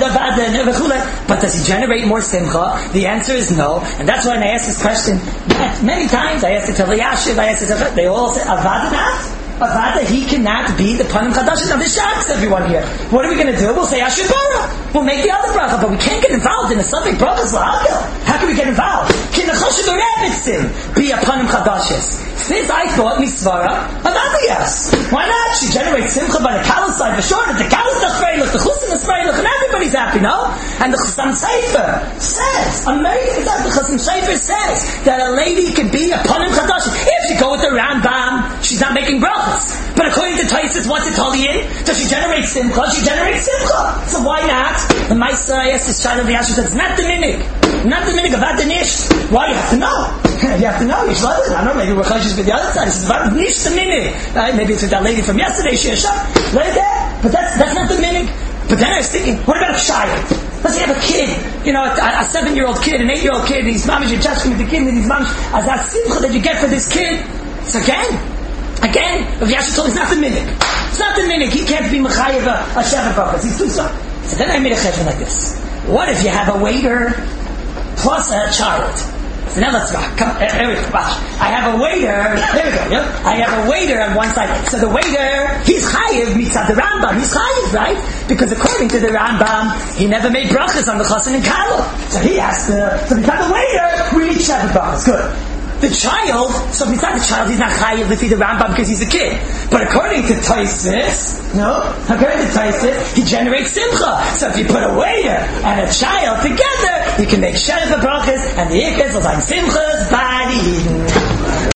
the But does he generate more Simcha? The answer is no. And that's why when I asked this question many times, I asked it to Yashiv, I asked it to they all said, Avadanat? Avada, he cannot be the Panim Chadashis. Now this shocks everyone here. What are we going to do? We'll say Ashur Bara. We'll make the other bracha, but we can't get involved in a subject brachas la'akil. How can we get involved? Can the Choshev Rebbetzin be a Panim Chadashis? Since I thought Misvara, Avada yes. Why not? She generates Simcha by the Kalas side for sure. The Kalas is Freilich, the Chusim is Freilich, and everybody's happy, no? And the Chasam Sefer says, amazing that the Chasam Sefer says that a lady can be a Panim Chadashis. If you go with the Rambam, she's not making brachas. But according to Taisus, what's it holy in? Does she generate simcha? She generates simcha. So why not? The Maisa, I asked this child of the Asher, said, it's not the minig. Not the minig, about the nish. Why? You have to know. You have to know. You should I don't know, maybe we're chashish with the other side. He says, about nish the minig. Right? Maybe it's with that lady from yesterday, she has right there. But that's, that's not the minig. But then I was thinking, what about a child? Let's say you have a kid, you know, a, a seven-year-old kid, an eight-year-old kid, and he's mamish, you're just with the kid, and he's mamish, as that simcha that you get for this kid, it's again. Again, if Yasha told, it's not the minig. It's not the minig. He can't be mechayev a Sheva Brachas. He's too strong. So then I made a cheshbon like this. What if you have a waiter plus a child? So now let's rock. Come, here we go. Watch. I have a waiter. There we go. Yep. I have a waiter on one side. So the waiter, he's chayev mitzad the Rambam. He's chayev, right? Because according to the Rambam, he never made brachas on the chasen and kalo. So he has to. So beside the waiter, we need Sheva Brachas. Good. The child, so beside the child, he's not chayiv to feed the Rambam because he's a kid. But according to Taisus, no, according to Taisus, he generates simcha. So if you put a waiter and a child together, you can make Sheva Brachas and the Ikas will find simchas by the Eden.